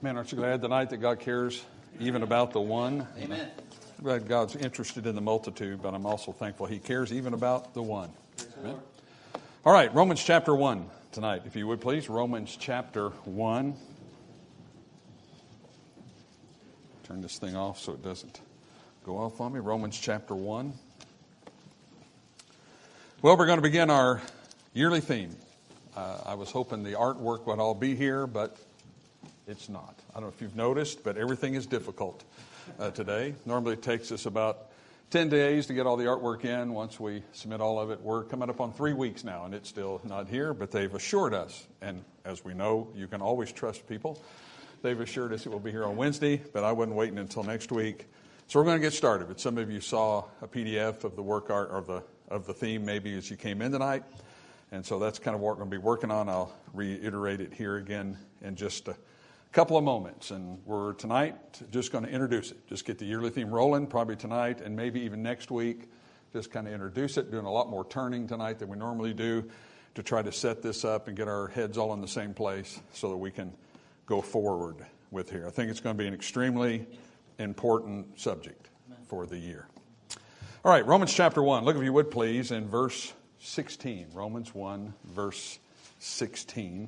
Man, aren't you glad tonight that God cares even about the one? Amen. I'm glad God's interested in the multitude, but I'm also thankful He cares even about the one. Amen. All right, Romans chapter 1 tonight, if you would please. Romans chapter 1. Turn this thing off so it doesn't go off on me. Romans chapter 1. Well, we're going to begin our yearly theme. I was hoping the artwork would all be here, but it's not. I don't know if you've noticed, but everything is difficult today. Normally it takes us about 10 days to get all the artwork in. Once we submit all of it, we're coming up on 3 weeks now, and it's still not here, but they've assured us, and as we know, you can always trust people. They've assured us it will be here on Wednesday, but I wasn't waiting until next week. So we're going to get started. But some of you saw a PDF of the work art or of the theme maybe as you came in tonight. And so that's kind of what we're going to be working on. I'll reiterate it here again in just a couple of moments. And we're tonight just going to introduce it. Just get the yearly theme rolling, probably tonight and maybe even next week. Just kind of introduce it, doing a lot more turning tonight than we normally do to try to set this up and get our heads all in the same place so that we can go forward with here. I think it's going to be an extremely important subject for the year. All right, Romans chapter 1. Look, if you would please, in verse 16. Romans 1, verse 16.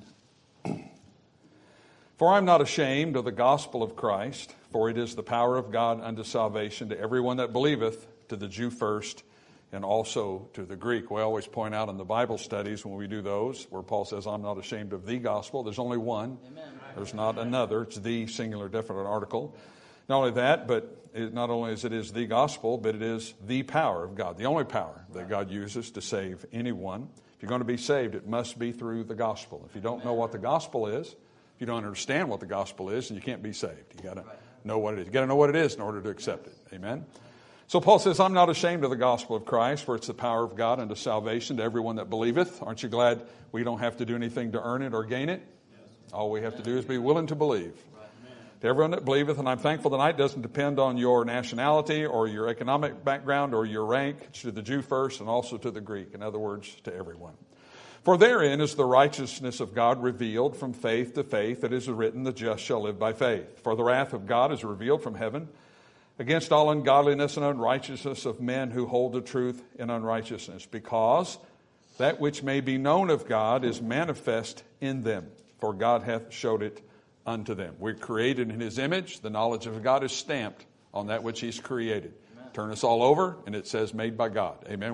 For I am not ashamed of the gospel of Christ, for it is the power of God unto salvation to everyone that believeth, to the Jew first, and also to the Greek. We always point out in the Bible studies when we do those, where Paul says, I'm not ashamed of the gospel. There's only one. Amen. There's not another. It's the singular definite article. Not only that, but not only is it the gospel, but it is the power of God, the only power that God uses to save anyone. If you're going to be saved, it must be through the gospel. If you don't know what the gospel is, if you don't understand what the gospel is, then you can't be saved. You got to know what it is. You got to know what it is in order to accept it. Amen. So Paul says, I'm not ashamed of the gospel of Christ, for it's the power of God unto salvation to everyone that believeth. Aren't you glad we don't have to do anything to earn it or gain it? All we have to do is be willing to believe. To everyone that believeth, and I'm thankful tonight, it doesn't depend on your nationality or your economic background or your rank. It's to the Jew first and also to the Greek. In other words, to everyone. For therein is the righteousness of God revealed from faith to faith. It is written, the just shall live by faith. For the wrath of God is revealed from heaven against all ungodliness and unrighteousness of men who hold the truth in unrighteousness, because that which may be known of God is manifest in them, for God hath showed it unto them. We're created in His image. The knowledge of God is stamped on that which He's created. Amen. Turn us all over, and it says made by God. Amen.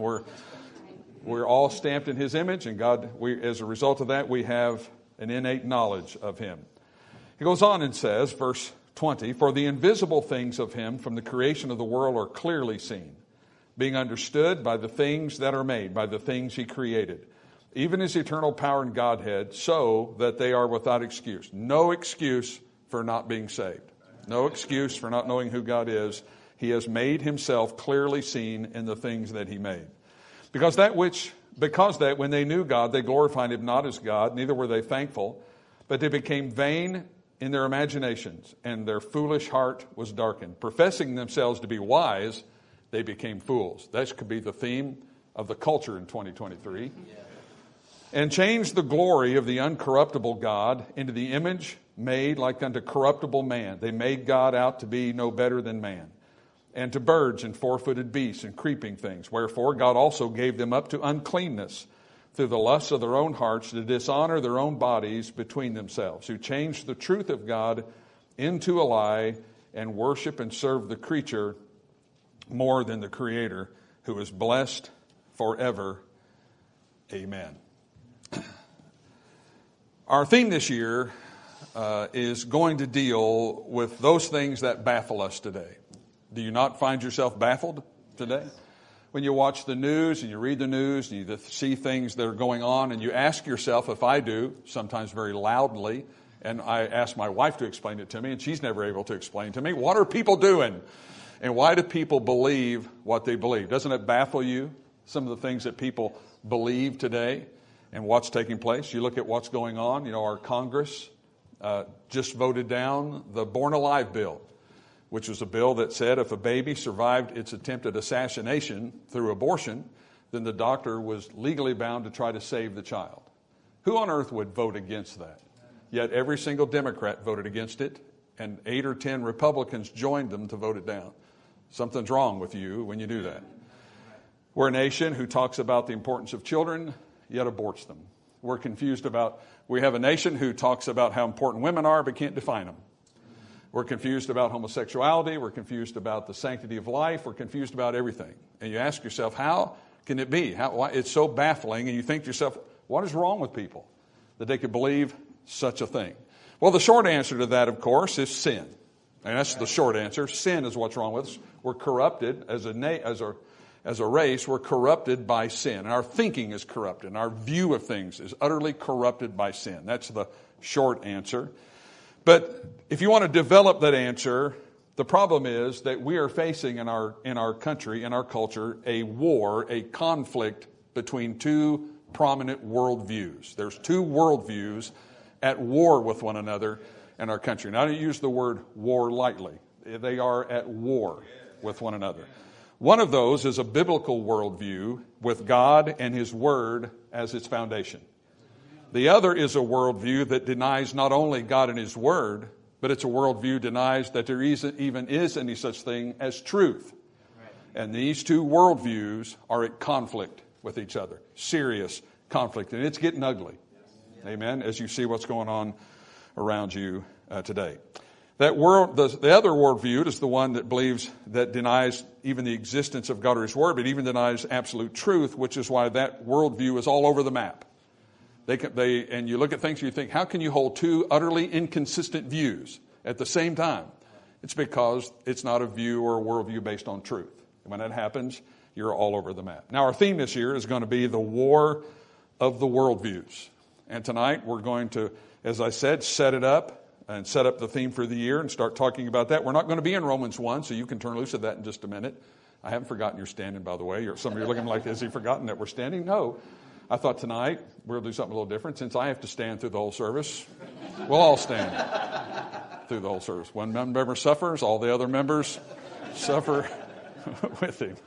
We're all stamped in His image, and God, as a result of that, we have an innate knowledge of Him. He goes on and says, verse 20, for the invisible things of Him from the creation of the world are clearly seen, being understood by the things that are made, by the things He created, even His eternal power and Godhead, so that they are without excuse. No excuse for not being saved. No excuse for not knowing who God is. He has made Himself clearly seen in the things that He made. Because that when they knew God, they glorified Him not as God, neither were they thankful, but they became vain in their imaginations, and their foolish heart was darkened. Professing themselves to be wise, they became fools. That could be the theme of the culture in 2023. Yeah. And changed the glory of the uncorruptible God into the image made like unto corruptible man. They made God out to be no better than man. And to birds and four-footed beasts and creeping things. Wherefore God also gave them up to uncleanness through the lusts of their own hearts, to dishonor their own bodies between themselves, who changed the truth of God into a lie, and worship and serve the creature more than the Creator, who is blessed forever. Amen. Our theme this year is going to deal with those things that baffle us today. Do you not find yourself baffled today? When you watch the news and you read the news and you see things that are going on, and you ask yourself, if I do, sometimes very loudly, and I ask my wife to explain it to me, and she's never able to explain to me, what are people doing? And why do people believe what they believe? Doesn't it baffle you, some of the things that people believe today? And what's taking place? You look at what's going on. You know, our Congress just voted down the Born Alive bill, which was a bill that said if a baby survived its attempted assassination through abortion, then the doctor was legally bound to try to save the child. Who on earth would vote against that? Yet every single Democrat voted against it, and 8 or 10 Republicans joined them to vote it down. Something's wrong with you when you do that. We're a nation who talks about the importance of children, yet aborts them. We have a nation who talks about how important women are, but can't define them. We're confused about homosexuality. We're confused about the sanctity of life. We're confused about everything. And you ask yourself, how can it be? Why? It's so baffling. And you think to yourself, what is wrong with people that they could believe such a thing? Well, the short answer to that, of course, is sin. And that's the short answer. Sin is what's wrong with us. We're corrupted as a race. We're corrupted by sin. And our thinking is corrupted. And our view of things is utterly corrupted by sin. That's the short answer. But if you want to develop that answer, the problem is that we are facing in our country, in our culture, a war, a conflict between two prominent worldviews. There's two worldviews at war with one another in our country. Now, I don't use the word war lightly. They are at war with one another. One of those is a biblical worldview with God and His Word as its foundation. The other is a worldview that denies not only God and His Word, but it's a worldview denies that there even is any such thing as truth. And these two worldviews are at conflict with each other. Serious conflict. And it's getting ugly. Amen. As you see what's going on around you today. The other worldview is the one that denies even the existence of God or His Word, but even denies absolute truth, which is why that worldview is all over the map. And you look at things and you think, how can you hold two utterly inconsistent views at the same time? It's because it's not a view or a worldview based on truth. And when that happens, you're all over the map. Now, our theme this year is going to be the war of the worldviews. And tonight we're going to, as I said, set it up and set up the theme for the year and start talking about that. We're not going to be in Romans 1, so you can turn loose of that in just a minute. I haven't forgotten you're standing, by the way. Some of you are looking like, has he forgotten that we're standing? No. I thought tonight we'll do something a little different. Since I have to stand through the whole service, we'll all stand through the whole service. One member suffers, all the other members suffer with him.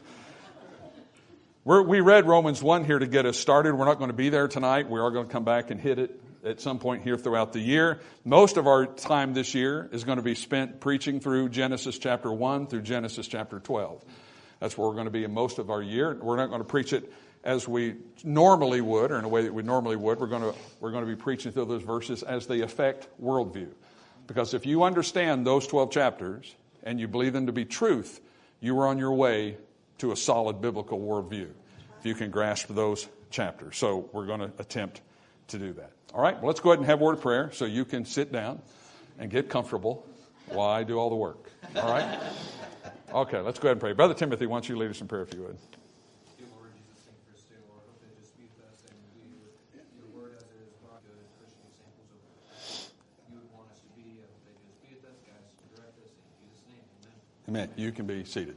We read Romans 1 here to get us started. We're not going to be there tonight. We are going to come back and hit it at some point here throughout the year. Most of our time this year is going to be spent preaching through Genesis chapter 1 through Genesis chapter 12. That's where we're going to be in most of our year. We're not going to preach it as we normally would, or in a way that we normally would. We're going to be preaching through those verses as they affect worldview. Because if you understand those 12 chapters and you believe them to be truth, you are on your way to a solid biblical worldview, if you can grasp those chapters. So we're going to attempt to do that. All right, well, let's go ahead and have a word of prayer so you can sit down and get comfortable while I do all the work. All right? Okay, let's go ahead and pray. Brother Timothy, why don't you lead us in prayer if you would. Amen. You can be seated.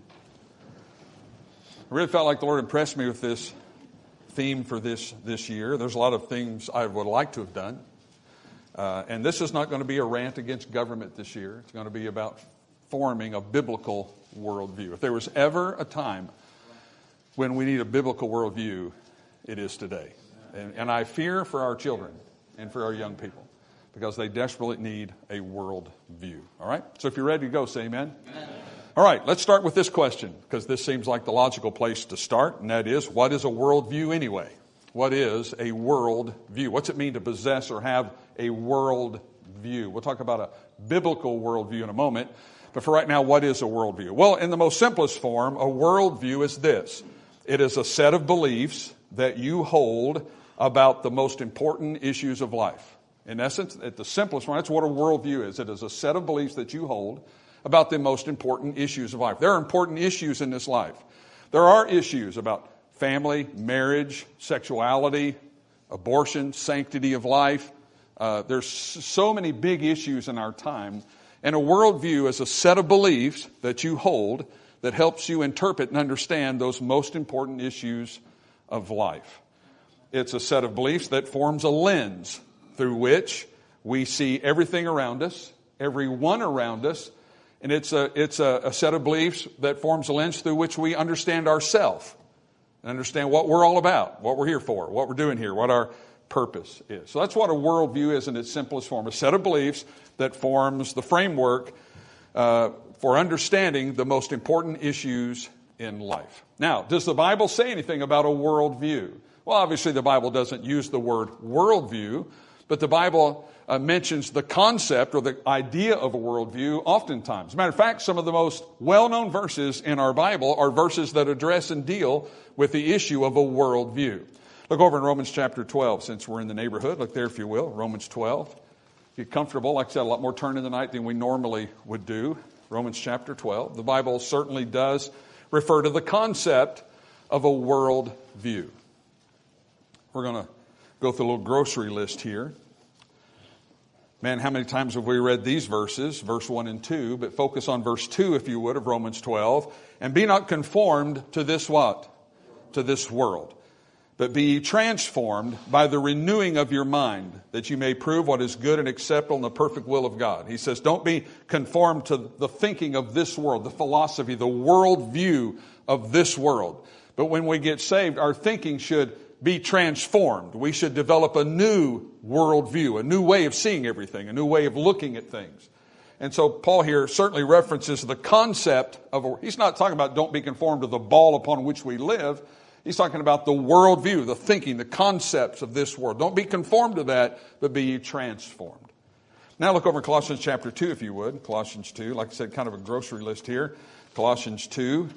I really felt like the Lord impressed me with this theme for this year. There's a lot of things I would like to have done. And this is not going to be a rant against government this year. It's going to be about forming a biblical worldview. If there was ever a time when we need a biblical worldview, it is today. And I fear for our children and for our young people because they desperately need a worldview. All right? So if you're ready to go, say amen. Amen. All right, let's start with this question, because this seems like the logical place to start, and that is, what is a worldview anyway? What is a worldview? What's it mean to possess or have a worldview? We'll talk about a biblical worldview in a moment, but for right now, what is a worldview? Well, in the most simplest form, a worldview is this. It is a set of beliefs that you hold about the most important issues of life. In essence, at the simplest one, that's what a worldview is. It is a set of beliefs that you hold about the most important issues of life. There are important issues in this life. There are issues about family, marriage, sexuality, abortion, sanctity of life. There's so many big issues in our time. And a worldview is a set of beliefs that you hold that helps you interpret and understand those most important issues of life. It's a set of beliefs that forms a lens through which we see everything around us, everyone around us. And it's a set of beliefs that forms a lens through which we understand ourselves and understand what we're all about, what we're here for, what we're doing here, what our purpose is. So that's what a worldview is in its simplest form, a set of beliefs that forms the framework for understanding the most important issues in life. Now, does the Bible say anything about a worldview? Well, obviously the Bible doesn't use the word worldview, but the Bible mentions the concept or the idea of a worldview oftentimes. As a matter of fact, some of the most well-known verses in our Bible are verses that address and deal with the issue of a worldview. Look over in Romans chapter 12, since we're in the neighborhood. Look there, if you will, Romans 12. Get comfortable. Like I said, a lot more turning tonight than we normally would do. Romans chapter 12. The Bible certainly does refer to the concept of a worldview. We're going to go through a little grocery list here. Man, how many times have we read these verses, verse 1 and 2, but focus on verse 2, if you would, of Romans 12. And be not conformed to this what? To this world. But be ye transformed by the renewing of your mind, that you may prove what is good and acceptable in the perfect will of God. He says, don't be conformed to the thinking of this world, the philosophy, the worldview of this world. But when we get saved, our thinking should be transformed. We should develop a new worldview, a new way of seeing everything, a new way of looking at things. And so Paul here certainly references the concept of, he's not talking about don't be conformed to the ball upon which we live. He's talking about the worldview, the thinking, the concepts of this world. Don't be conformed to that, but be ye transformed. Now look over in Colossians chapter 2, if you would. Colossians 2, like I said, kind of a grocery list here. Colossians 2.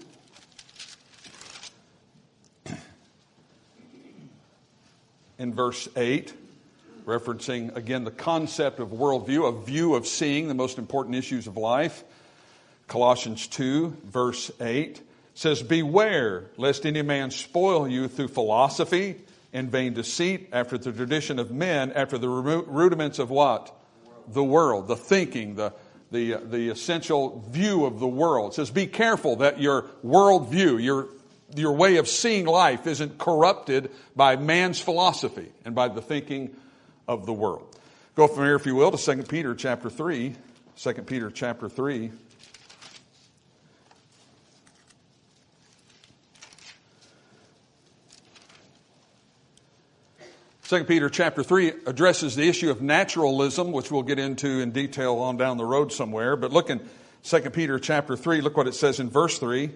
In verse 8, referencing again the concept of worldview, a view of seeing the most important issues of life. Colossians 2, verse 8 says, beware lest any man spoil you through philosophy and vain deceit, after the tradition of men, after the rudiments of what? The world, the thinking, the essential view of the world. It says, be careful that your worldview, your way of seeing life isn't corrupted by man's philosophy and by the thinking of the world. Go from here, if you will, to 2 Peter chapter 3. 2 Peter chapter 3. Second Peter chapter 3 addresses the issue of naturalism, which we'll get into in detail on down the road somewhere. But look in 2 Peter chapter 3, look what it says in verse 3.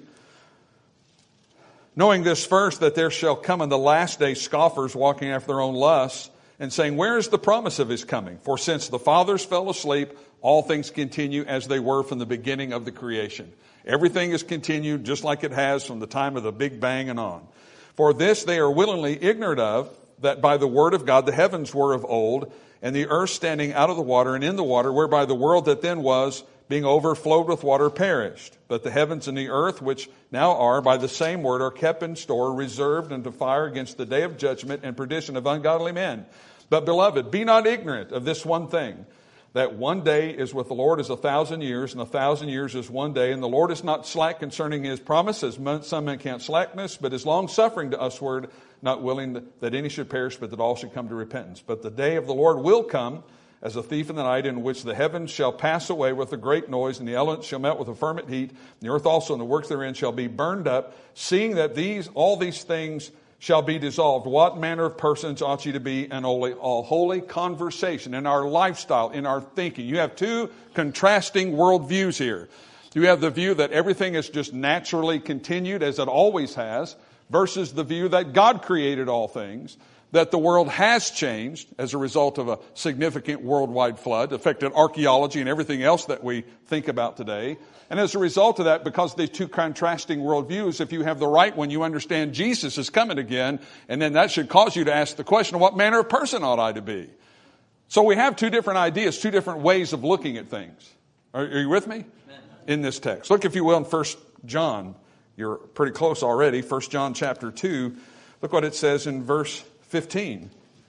Knowing this first, that there shall come in the last day scoffers walking after their own lusts, and saying, where is the promise of his coming? For since the fathers fell asleep, all things continue as they were from the beginning of the creation. Everything is continued just like it has from the time of the Big Bang and on. For this they are willingly ignorant of, that by the word of God the heavens were of old, and the earth standing out of the water and in the water, whereby the world that then was, being overflowed with water, perished. But the heavens and the earth, which now are, by the same word, are kept in store, reserved unto fire against the day of judgment and perdition of ungodly men. But, beloved, be not ignorant of this one thing, that one day is with the Lord as 1,000 years, and 1,000 years is one day. And the Lord is not slack concerning his promise, as some men count slackness, but is long-suffering to usward, not willing that any should perish, but that all should come to repentance. But the day of the Lord will come as a thief in the night, in which the heavens shall pass away with a great noise, and the elements shall melt with a fervent heat, and the earth also and the works therein shall be burned up. Seeing that all these things shall be dissolved, what manner of persons ought ye to be in all holy conversation, in our lifestyle, in our thinking? You have two contrasting worldviews here. You have the view that everything is just naturally continued as it always has, versus the view that God created all things, that the world has changed as a result of a significant worldwide flood, affected archaeology and everything else that we think about today. And as a result of that, because of these two contrasting worldviews, if you have the right one, you understand Jesus is coming again, and then that should cause you to ask the question, what manner of person ought I to be? So we have two different ideas, two different ways of looking at things. Are you with me? In this text. Look, if you will, in 1 John. You're pretty close already. 1 John chapter 2. Look what it says in verse 15.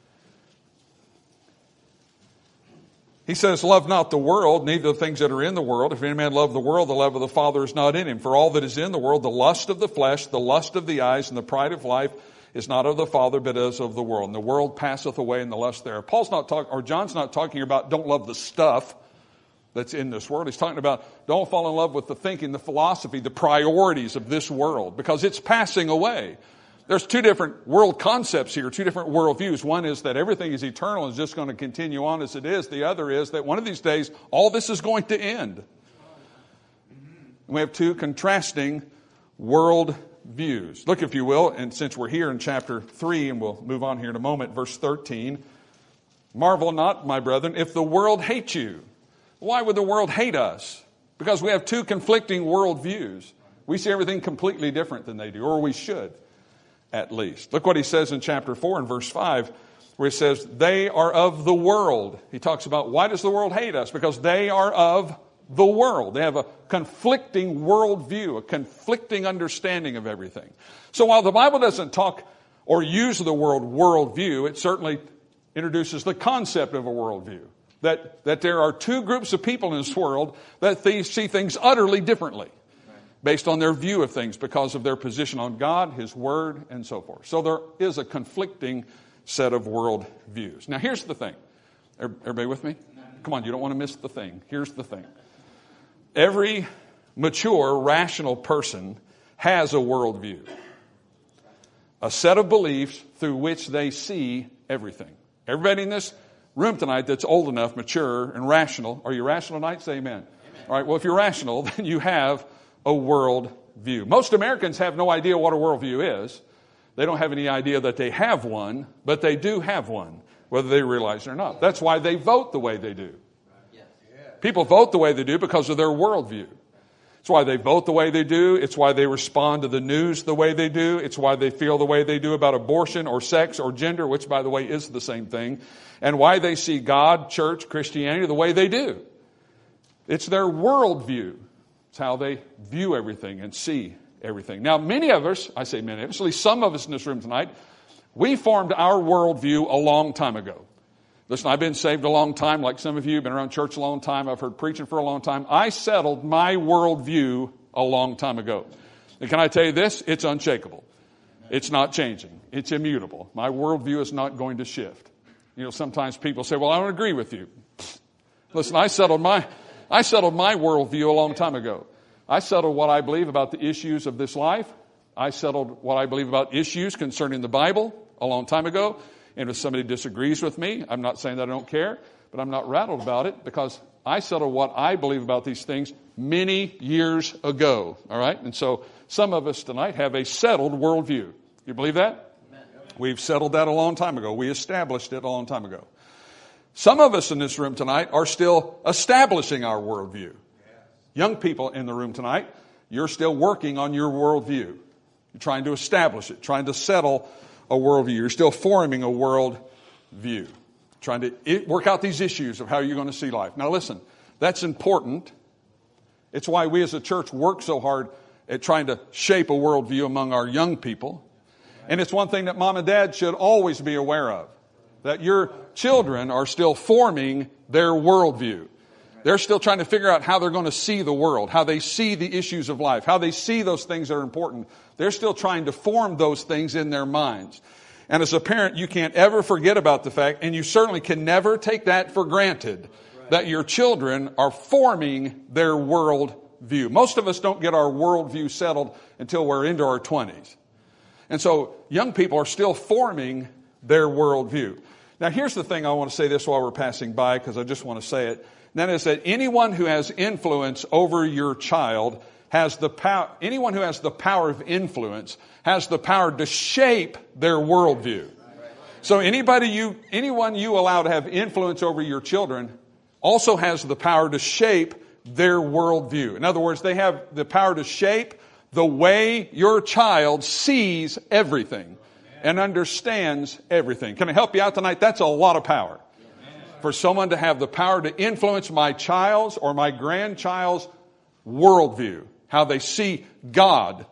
He says, love not the world, neither the things that are in the world. If any man love the world, the love of the Father is not in him. For all that is in the world, the lust of the flesh, the lust of the eyes, and the pride of life is not of the Father, but is of the world. And the world passeth away, and the lust thereof. John's not talking about don't love the stuff that's in this world. He's talking about don't fall in love with the thinking, the philosophy, the priorities of this world, because it's passing away. There's two different world concepts here, two different worldviews. One is that everything is eternal and is just going to continue on as it is. The other is that one of these days, all this is going to end. We have two contrasting world views. Look, if you will, and since we're here in chapter 3, and we'll move on here in a moment, verse 13. Marvel not, my brethren, if the world hates you. Why would the world hate us? Because we have two conflicting world views. We see everything completely different than they do, or we should, at least. Look what he says in chapter 4 and verse 5, where he says, they are of the world. He talks about, why does the world hate us? Because they are of the world. They have a conflicting worldview, a conflicting understanding of everything. So while the Bible doesn't talk or use the word worldview, it certainly introduces the concept of a worldview. That there are two groups of people in this world that see things utterly differently based on their view of things because of their position on God, His Word, and so forth. So there is a conflicting set of world views. Now here's the thing. Everybody with me? Come on, you don't want to miss the thing. Here's the thing. Every mature, rational person has a worldview. A set of beliefs through which they see everything. Everybody in this room tonight that's old enough, mature, and rational. Are you rational tonight? Say amen. Amen. All right, well, if you're rational, then you have a world view. Most Americans have no idea what a worldview is. They don't have any idea that they have one, but they do have one, whether they realize it or not. That's why they vote the way they do. People vote the way they do because of their worldview. It's why they vote the way they do. It's why they respond to the news the way they do. It's why they feel the way they do about abortion or sex or gender, which, by the way, is the same thing. And why they see God, church, Christianity the way they do. It's their worldview. It's how they view everything and see everything. Now, many of us, I say many of us, at least some of us in this room tonight, we formed our worldview a long time ago. Listen, I've been saved a long time, like some of you, been around church a long time. I've heard preaching for a long time. I settled my worldview a long time ago. And can I tell you this? It's unshakable. It's not changing. It's immutable. My worldview is not going to shift. You know, sometimes people say, well, I don't agree with you. Listen, I settled my worldview a long time ago. I settled what I believe about the issues of this life. I settled what I believe about issues concerning the Bible a long time ago. And if somebody disagrees with me, I'm not saying that I don't care, but I'm not rattled about it because I settled what I believe about these things many years ago. All right? And so some of us tonight have a settled worldview. You believe that? Amen. We've settled that a long time ago. We established it a long time ago. Some of us in this room tonight are still establishing our worldview. Young people in the room tonight, you're still working on your worldview. You're trying to establish it, trying to settle a worldview. You're still forming a world view, trying to work out these issues of how you're going to see life. Now listen, that's important. It's why we as a church work so hard at trying to shape a worldview among our young people. And it's one thing that mom and dad should always be aware of, that your children are still forming their worldview. They're still trying to figure out how they're going to see the world, how they see the issues of life, how they see those things that are important. They're still trying to form those things in their minds. And as a parent, you can't ever forget about the fact, and you certainly can never take that for granted, that your children are forming their world view. Most of us don't get our worldview settled until we're into our 20s. And so young people are still forming their worldview. Now here's the thing, I want to say this while we're passing by because I just want to say it. And that is that anyone who has influence over your child has the power. Anyone who has the power of influence has the power to shape their worldview. So anyone you allow to have influence over your children also has the power to shape their worldview. In other words, they have the power to shape the way your child sees everything and understands everything. Can I help you out tonight? That's a lot of power. For someone to have the power to influence my child's or my grandchild's worldview, how they see God,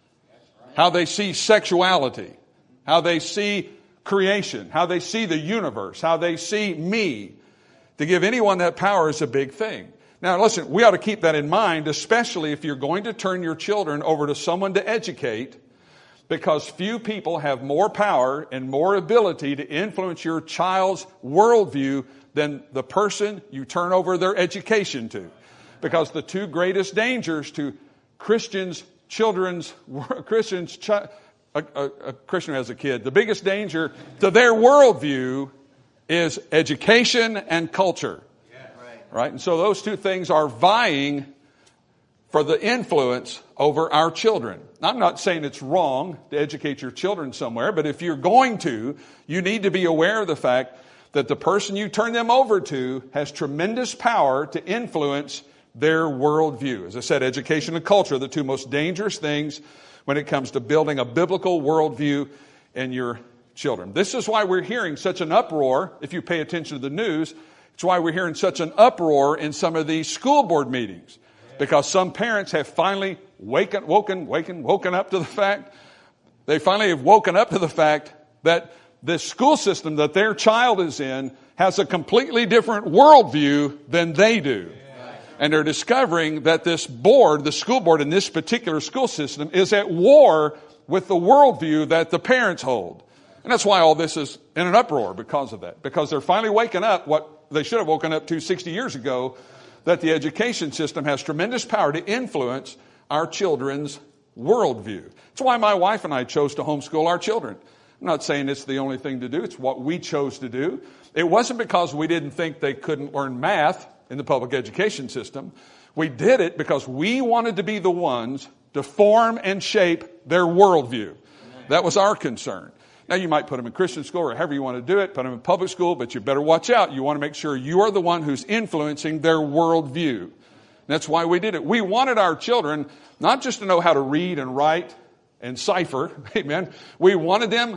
how they see sexuality, how they see creation, how they see the universe, how they see me. To give anyone that power is a big thing. Now listen, we ought to keep that in mind, especially if you're going to turn your children over to someone to educate, because few people have more power and more ability to influence your child's worldview than the person you turn over their education to. Because the two greatest dangers to a Christian who has a kid, the biggest danger to their worldview is education and culture. Right? And so those two things are vying for the influence over our children. I'm not saying it's wrong to educate your children somewhere, but if you're going to, you need to be aware of the fact that the person you turn them over to has tremendous power to influence their worldview. As I said, education and culture are the two most dangerous things when it comes to building a biblical worldview in your children. This is why we're hearing such an uproar, if you pay attention to the news. It's why we're hearing such an uproar in some of these school board meetings. Because some parents have finally woken up to the fact, they finally have woken up to the fact that this school system that their child is in has a completely different worldview than they do. And they're discovering that this board, the school board in this particular school system, is at war with the worldview that the parents hold. And that's why all this is in an uproar because of that. Because they're finally waking up what they should have woken up to 60 years ago, that the education system has tremendous power to influence our children's worldview. That's why my wife and I chose to homeschool our children. I'm not saying it's the only thing to do. It's what we chose to do. It wasn't because we didn't think they couldn't learn math in the public education system. We did it because we wanted to be the ones to form and shape their worldview. That was our concern. Now, you might put them in Christian school or however you want to do it, put them in public school, but you better watch out. You want to make sure you are the one who's influencing their worldview. That's why we did it. We wanted our children not just to know how to read and write and cipher. Amen. We wanted them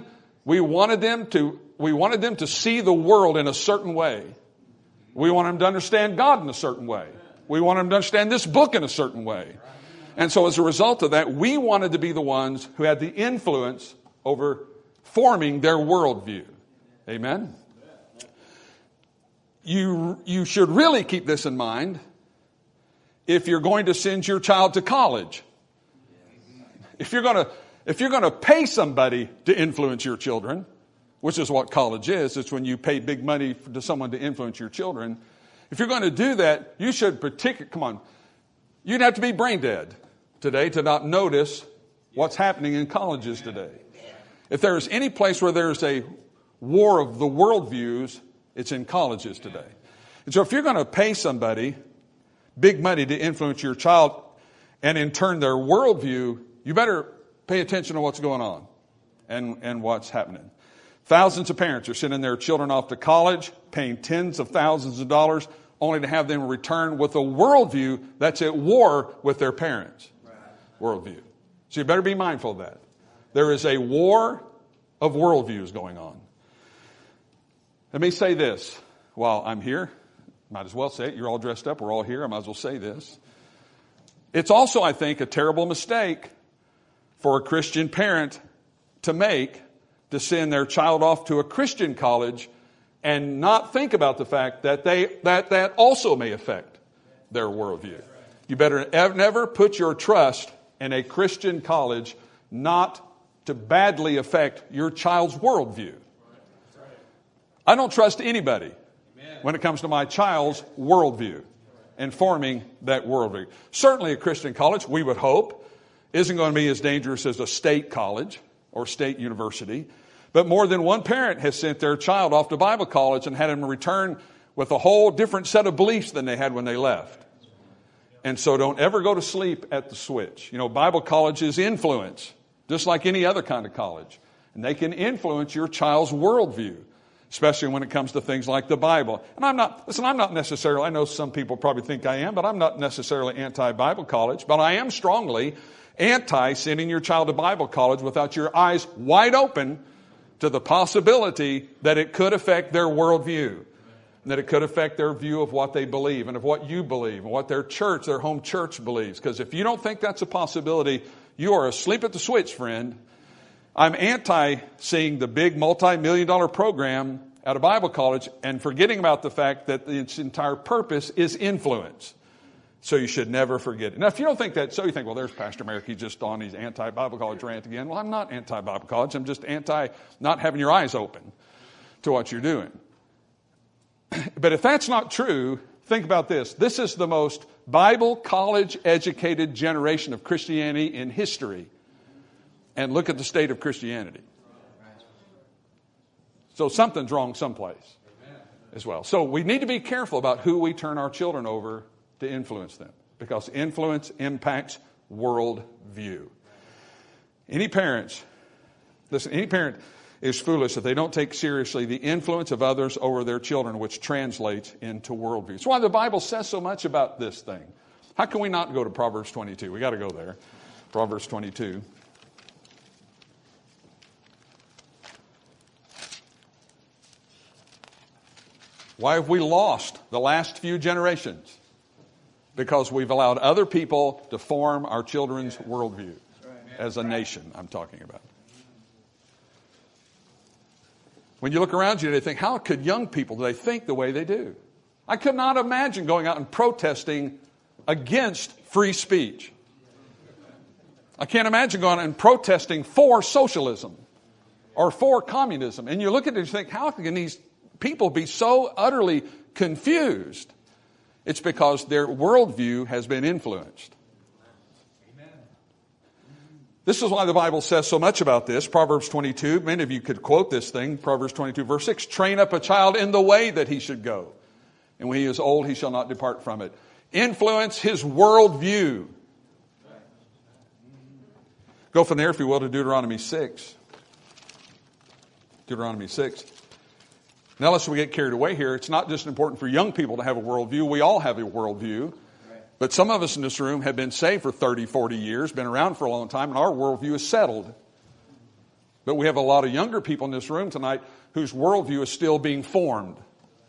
to see the world in a certain way. We want them to understand God in a certain way. We want them to understand this book in a certain way. And so as a result of that, we wanted to be the ones who had the influence over forming their worldview. Amen? You should really keep this in mind if you're going to send your child to college. If you're going to pay somebody to influence your children, which is what college is, it's when you pay big money to someone to influence your children. If you're going to do that, you should you'd have to be brain dead today to not notice what's happening in colleges today. If there's any place where there's a war of the worldviews, it's in colleges today. And so if you're going to pay somebody big money to influence your child and in turn their worldview, you better pay attention to what's going on and what's happening. Thousands of parents are sending their children off to college, paying tens of thousands of dollars, only to have them return with a worldview that's at war with their parents' worldview. So you better be mindful of that. There is a war of worldviews going on. Let me say this while I'm here. Might as well say it. You're all dressed up. We're all here. I might as well say this. It's also, I think, a terrible mistake for a Christian parent to make to send their child off to a Christian college and not think about the fact that that also may affect their worldview. You better never put your trust in a Christian college not to badly affect your child's worldview. I don't trust anybody when it comes to my child's worldview and forming that worldview. Certainly a Christian college, we would hope, isn't going to be as dangerous as a state college or state university. But more than one parent has sent their child off to Bible college and had them return with a whole different set of beliefs than they had when they left. And so don't ever go to sleep at the switch. You know, Bible colleges influence, just like any other kind of college. And they can influence your child's worldview, especially when it comes to things like the Bible. And I'm not necessarily, I know some people probably think I am, but I'm not necessarily anti-Bible college. But I am strongly anti-sending your child to Bible college without your eyes wide open to the possibility that it could affect their worldview, that it could affect their view of what they believe and of what you believe and what their church, their home church believes. Because if you don't think that's a possibility, you are asleep at the switch, friend. I'm anti seeing the big multi-million-dollar program at a Bible college and forgetting about the fact that its entire purpose is influence. So you should never forget it. Now, if you don't think that, so you think, well, there's Pastor Merrick, he's just on his anti-Bible college rant again. Well, I'm not anti-Bible college. I'm just anti not having your eyes open to what you're doing. But if that's not true, think about this. This is the most Bible college-educated generation of Christianity in history. and look at the state of Christianity. So something's wrong someplace as well. So we need to be careful about who we turn our children over to influence them, because influence impacts worldview. Any parent is foolish if they don't take seriously the influence of others over their children, which translates into worldview. That's why the Bible says so much about this thing. How can we not go to Proverbs 22? We got to go there. Proverbs 22. Why have we lost the last few generations? Because we've allowed other people to form our children's worldview. As a nation, I'm talking about. When you look around you, they think, how could young people, do they think the way they do? I could not imagine going out and protesting against free speech. I can't imagine going out and protesting for socialism or for communism. And you look at it and think, how can these people be so utterly confused? It's because their worldview has been influenced. Amen. This is why the Bible says so much about this. Proverbs 22, many of you could quote this thing. Proverbs 22, verse 6, train up a child in the way that he should go, and when he is old, he shall not depart from it. Influence his worldview. Go from there, if you will, to Deuteronomy 6. Deuteronomy 6. Now, lest we get carried away here, it's not just important for young people to have a worldview. We all have a worldview. But some of us in this room have been saved for 30, 40 years, been around for a long time, and our worldview is settled. But we have a lot of younger people in this room tonight whose worldview is still being formed.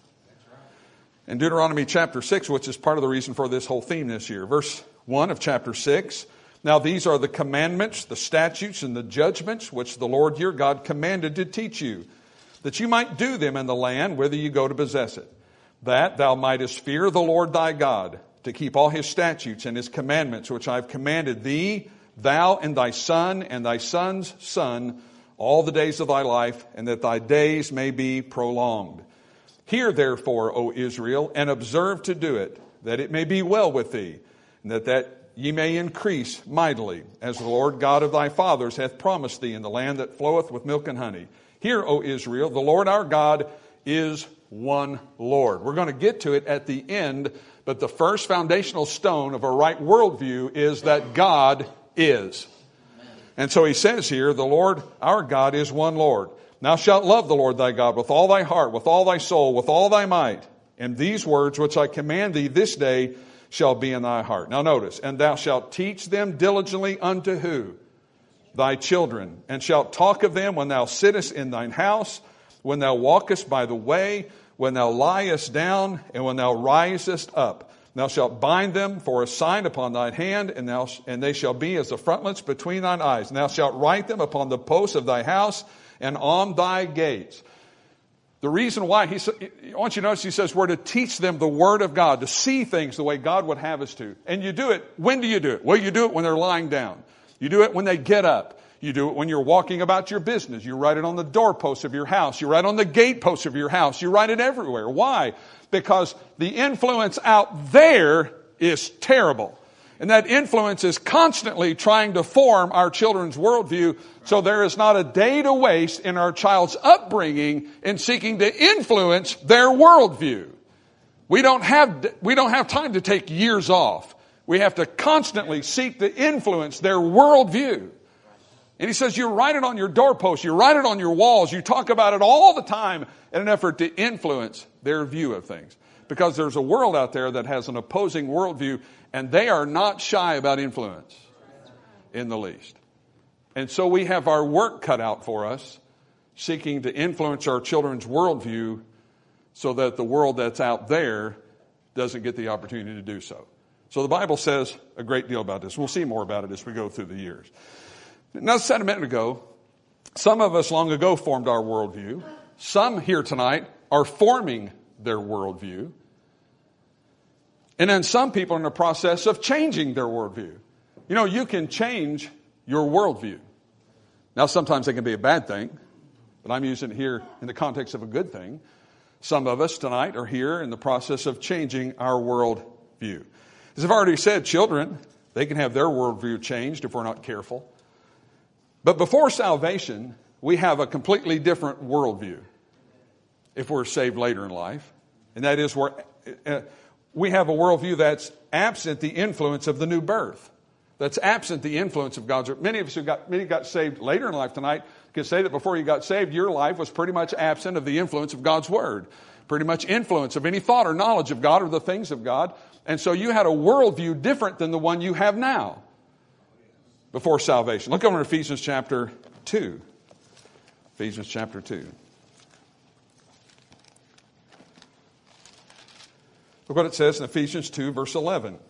In Deuteronomy chapter 6, which is part of the reason for this whole theme this year, verse 1 of chapter 6, now these are the commandments, the statutes, and the judgments which the Lord your God commanded to teach you, that you might do them in the land whither you go to possess it, that thou mightest fear the Lord thy God, to keep all his statutes and his commandments, which I have commanded thee, thou and thy son and thy son's son, all the days of thy life, and that thy days may be prolonged. Hear therefore, O Israel, and observe to do it, that it may be well with thee, and that ye may increase mightily, as the Lord God of thy fathers hath promised thee in the land that floweth with milk and honey. Hear, O Israel, the Lord our God is one Lord. We're going to get to it at the end, but the first foundational stone of a right worldview is that God is. And so he says here, the Lord our God is one Lord. Thou shalt love the Lord thy God with all thy heart, with all thy soul, with all thy might. And these words which I command thee this day shall be in thy heart. Now notice, and thou shalt teach them diligently unto who? Thy children, and shalt talk of them when thou sittest in thine house, when thou walkest by the way, when thou liest down, and when thou risest up. Thou shalt bind them for a sign upon thine hand, and they shall be as the frontlets between thine eyes. And thou shalt write them upon the posts of thy house and on thy gates. The reason why, I want you to notice he says we're to teach them the Word of God, to see things the way God would have us to. And you do it. When do you do it? Well, you do it when they're lying down. You do it when they get up. You do it when you're walking about your business. You write it on the doorposts of your house. You write it on the gateposts of your house. You write it everywhere. Why? Because the influence out there is terrible. And that influence is constantly trying to form our children's worldview. So there is not a day to waste in our child's upbringing in seeking to influence their worldview. We don't have time to take years off. We have to constantly seek to influence their worldview. And he says you write it on your doorposts, you write it on your walls, you talk about it all the time in an effort to influence their view of things. Because there's a world out there that has an opposing worldview, and they are not shy about influence in the least. And so we have our work cut out for us, seeking to influence our children's worldview so that the world that's out there doesn't get the opportunity to do so. So the Bible says a great deal about this. We'll see more about it as we go through the years. Now, as I said a minute ago, some of us long ago formed our worldview. Some here tonight are forming their worldview. And then some people are in the process of changing their worldview. You know, you can change your worldview. Now, sometimes it can be a bad thing, but I'm using it here in the context of a good thing. Some of us tonight are here in the process of changing our worldview. As I've already said, children, they can have their worldview changed if we're not careful. But before salvation, we have a completely different worldview if we're saved later in life. And that is we have a worldview that's absent the influence of the new birth. That's absent the influence of God's word. Many of us many got saved later in life tonight can say that before you got saved, your life was pretty much absent of the influence of God's word. Pretty much influence of any thought or knowledge of God or the things of God. And so you had a worldview different than the one you have now before salvation. Look over in Ephesians chapter 2. Ephesians chapter 2. Look what it says in Ephesians 2, verse 11.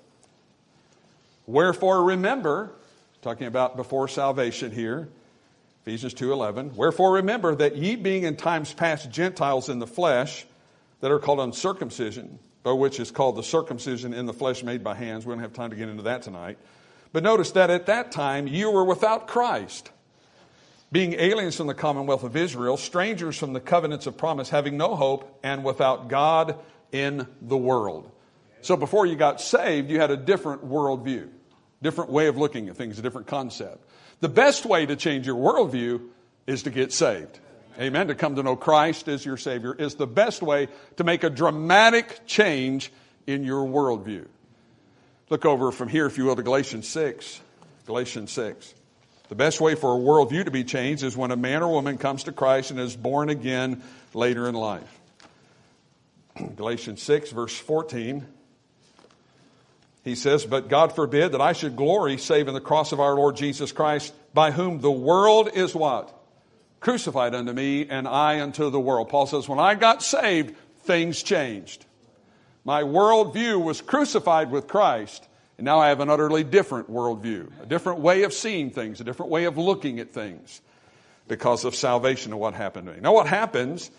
Wherefore remember, talking about before salvation here, Ephesians 2:11. Wherefore remember that ye being in times past Gentiles in the flesh, that are called uncircumcision, by which is called the circumcision in the flesh made by hands. We don't have time to get into that tonight. But notice that at that time you were without Christ, being aliens from the commonwealth of Israel, strangers from the covenants of promise, having no hope, and without God in the world. So before you got saved, you had a different worldview, different way of looking at things, a different concept. The best way to change your worldview is to get saved. Amen. To come to know Christ as your Savior is the best way to make a dramatic change in your worldview. Look over from here, if you will, to Galatians 6. Galatians 6. The best way for a worldview to be changed is when a man or woman comes to Christ and is born again later in life. Galatians 6, verse 14. He says, but God forbid that I should glory save in the cross of our Lord Jesus Christ, by whom the world is what? Crucified unto me, and I unto the world. Paul says, when I got saved, things changed. My worldview was crucified with Christ, and now I have an utterly different worldview, a different way of seeing things, a different way of looking at things because of salvation and what happened to me. Now what happens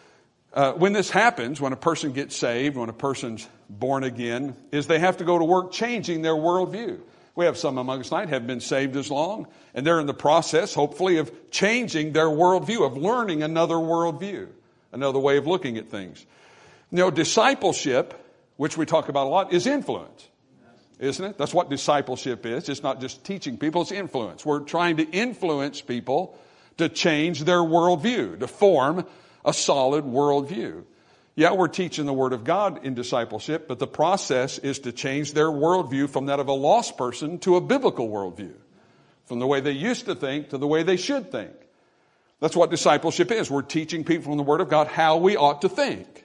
when this happens, when a person gets saved, when a person's born again, is they have to go to work changing their worldview. We have some among us tonight have been saved as long, and they're in the process, hopefully, of changing their worldview, of learning another worldview, another way of looking at things. You know, discipleship, which we talk about a lot, is influence, isn't it? That's what discipleship is. It's not just teaching people, it's influence. We're trying to influence people to change their worldview, to form a solid worldview. Yeah, we're teaching the Word of God in discipleship, but the process is to change their worldview from that of a lost person to a biblical worldview. From the way they used to think to the way they should think. That's what discipleship is. We're teaching people from the Word of God how we ought to think.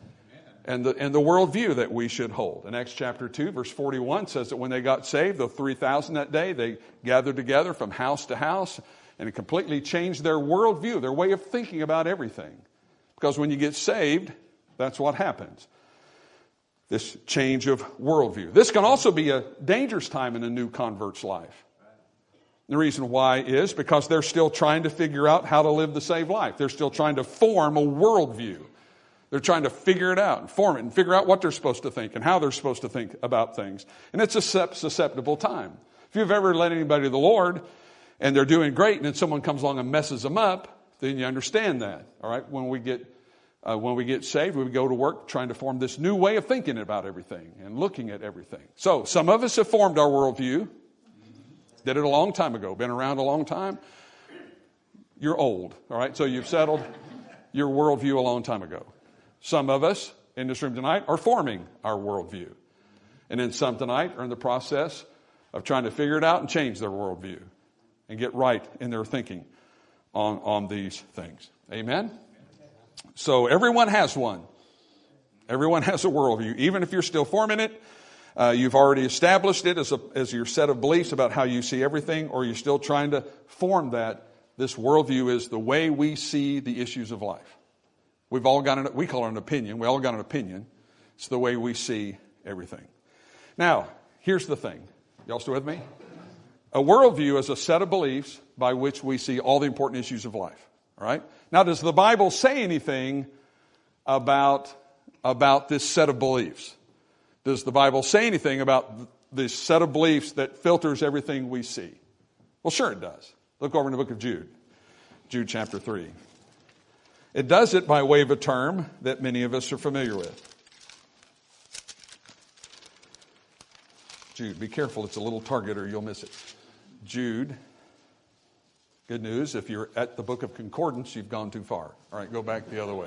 And the worldview that we should hold. In Acts chapter 2, verse 41 says that when they got saved, the 3,000 that day, they gathered together from house to house, and it completely changed their worldview, their way of thinking about everything. Because when you get saved, that's what happens. This change of worldview. This can also be a dangerous time in a new convert's life. The reason why is because they're still trying to figure out how to live the saved life. They're still trying to form a worldview. They're trying to figure it out and form it and figure out what they're supposed to think and how they're supposed to think about things. And it's a susceptible time. If you've ever led anybody to the Lord and they're doing great and then someone comes along and messes them up, then you understand that. All right, when we get saved, we go to work trying to form this new way of thinking about everything and looking at everything. So some of us have formed our worldview. Did it a long time ago. Been around a long time. You're old. All right, so you've settled your worldview a long time ago. Some of us in this room tonight are forming our worldview. And then some tonight are in the process of trying to figure it out and change their worldview and get right in their thinking on these things. Amen? So everyone has one. Everyone has a worldview. Even if you're still forming it, you've already established it as your set of beliefs about how you see everything, or you're still trying to form that. This worldview is the way we see the issues of life. We've all got we call it an opinion. We all got an opinion. It's the way we see everything. Now, here's the thing. Y'all still with me? A worldview is a set of beliefs by which we see all the important issues of life. All right? Now, does the Bible say anything about this set of beliefs? Does the Bible say anything about this set of beliefs that filters everything we see? Well, sure it does. Look over in the book of Jude. Jude chapter 3. It does it by way of a term that many of us are familiar with. Jude, be careful. It's a little target or you'll miss it. Jude Good news, if you're at the book of Concordance, you've gone too far. All right, go back the other way.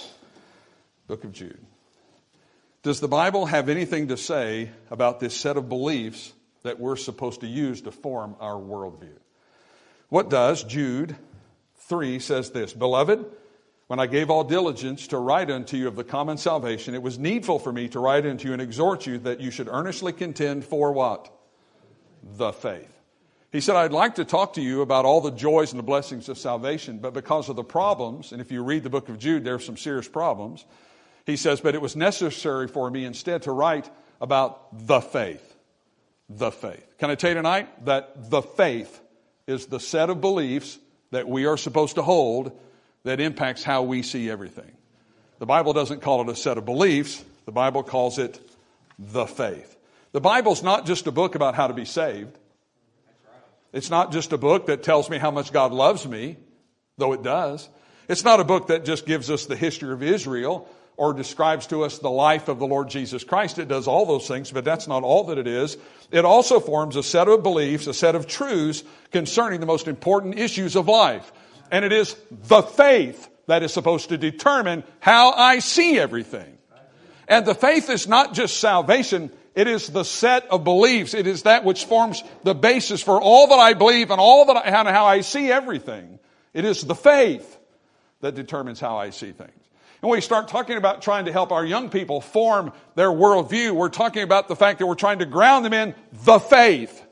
Book of Jude. Does the Bible have anything to say about this set of beliefs that we're supposed to use to form our worldview? What does? Jude 3 says this, Beloved, when I gave all diligence to write unto you of the common salvation, it was needful for me to write unto you and exhort you that you should earnestly contend for what? The faith. He said, I'd like to talk to you about all the joys and the blessings of salvation, but because of the problems, and if you read the book of Jude, there are some serious problems. He says, but it was necessary for me instead to write about the faith. The faith. Can I tell you tonight that the faith is the set of beliefs that we are supposed to hold that impacts how we see everything. The Bible doesn't call it a set of beliefs. The Bible calls it the faith. The Bible's not just a book about how to be saved. It's not just a book that tells me how much God loves me, though it does. It's not a book that just gives us the history of Israel or describes to us the life of the Lord Jesus Christ. It does all those things, but that's not all that it is. It also forms a set of beliefs, a set of truths concerning the most important issues of life. And it is the faith that is supposed to determine how I see everything. And the faith is not just salvation. It is the set of beliefs. It is that which forms the basis for all that I believe and all that and how I see everything. It is the faith that determines how I see things. And when we start talking about trying to help our young people form their worldview, we're talking about the fact that we're trying to ground them in the faith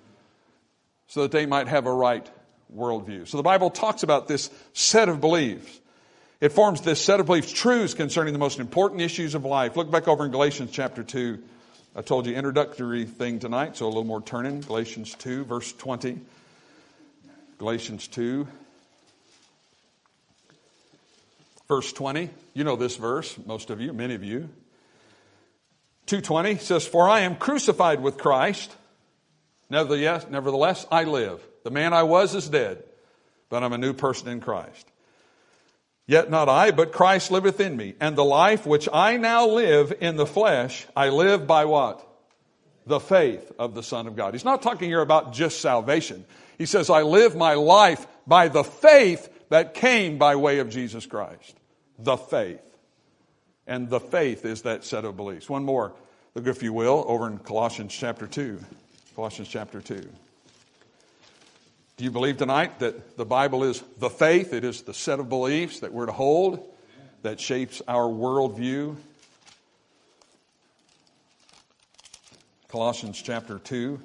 so that they might have a right worldview. So the Bible talks about this set of beliefs. It forms this set of beliefs, truths concerning the most important issues of life. Look back over in Galatians chapter 2. I told you introductory thing tonight, so a little more turning. Galatians 2, verse 20. Galatians 2, verse 20. You know this verse, most of you, many of you. 2:20 says, For I am crucified with Christ. Nevertheless, I live. The man I was is dead, but I'm a new person in Christ. Yet not I, but Christ liveth in me. And the life which I now live in the flesh, I live by what? The faith of the Son of God. He's not talking here about just salvation. He says, I live my life by the faith that came by way of Jesus Christ. The faith. And the faith is that set of beliefs. One more, look if you will, over in Colossians chapter 2. Colossians chapter 2. Do you believe tonight that the Bible is the faith? It is the set of beliefs that we're to hold that shapes our worldview. Colossians chapter 2.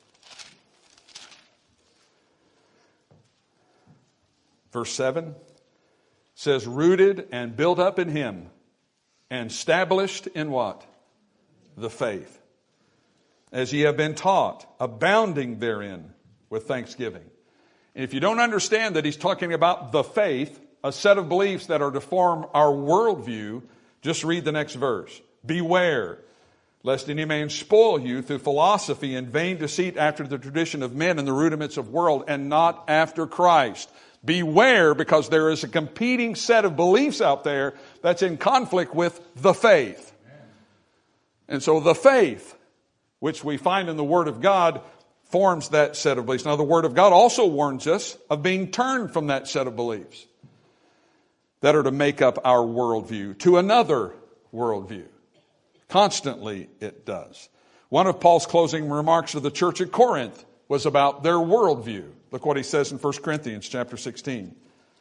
Verse 7 says, rooted and built up in Him and established in what? The faith. As ye have been taught, abounding therein with thanksgiving. And if you don't understand that he's talking about the faith, a set of beliefs that are to form our worldview, just read the next verse. Beware, lest any man spoil you through philosophy and vain deceit after the tradition of men and the rudiments of world, and not after Christ. Beware, because there is a competing set of beliefs out there that's in conflict with the faith. And so the faith, which we find in the Word of God, forms that set of beliefs. Now, the Word of God also warns us of being turned from that set of beliefs that are to make up our worldview to another worldview. Constantly it does. One of Paul's closing remarks to the church at Corinth was about their worldview. Look what he says in 1 Corinthians chapter 16.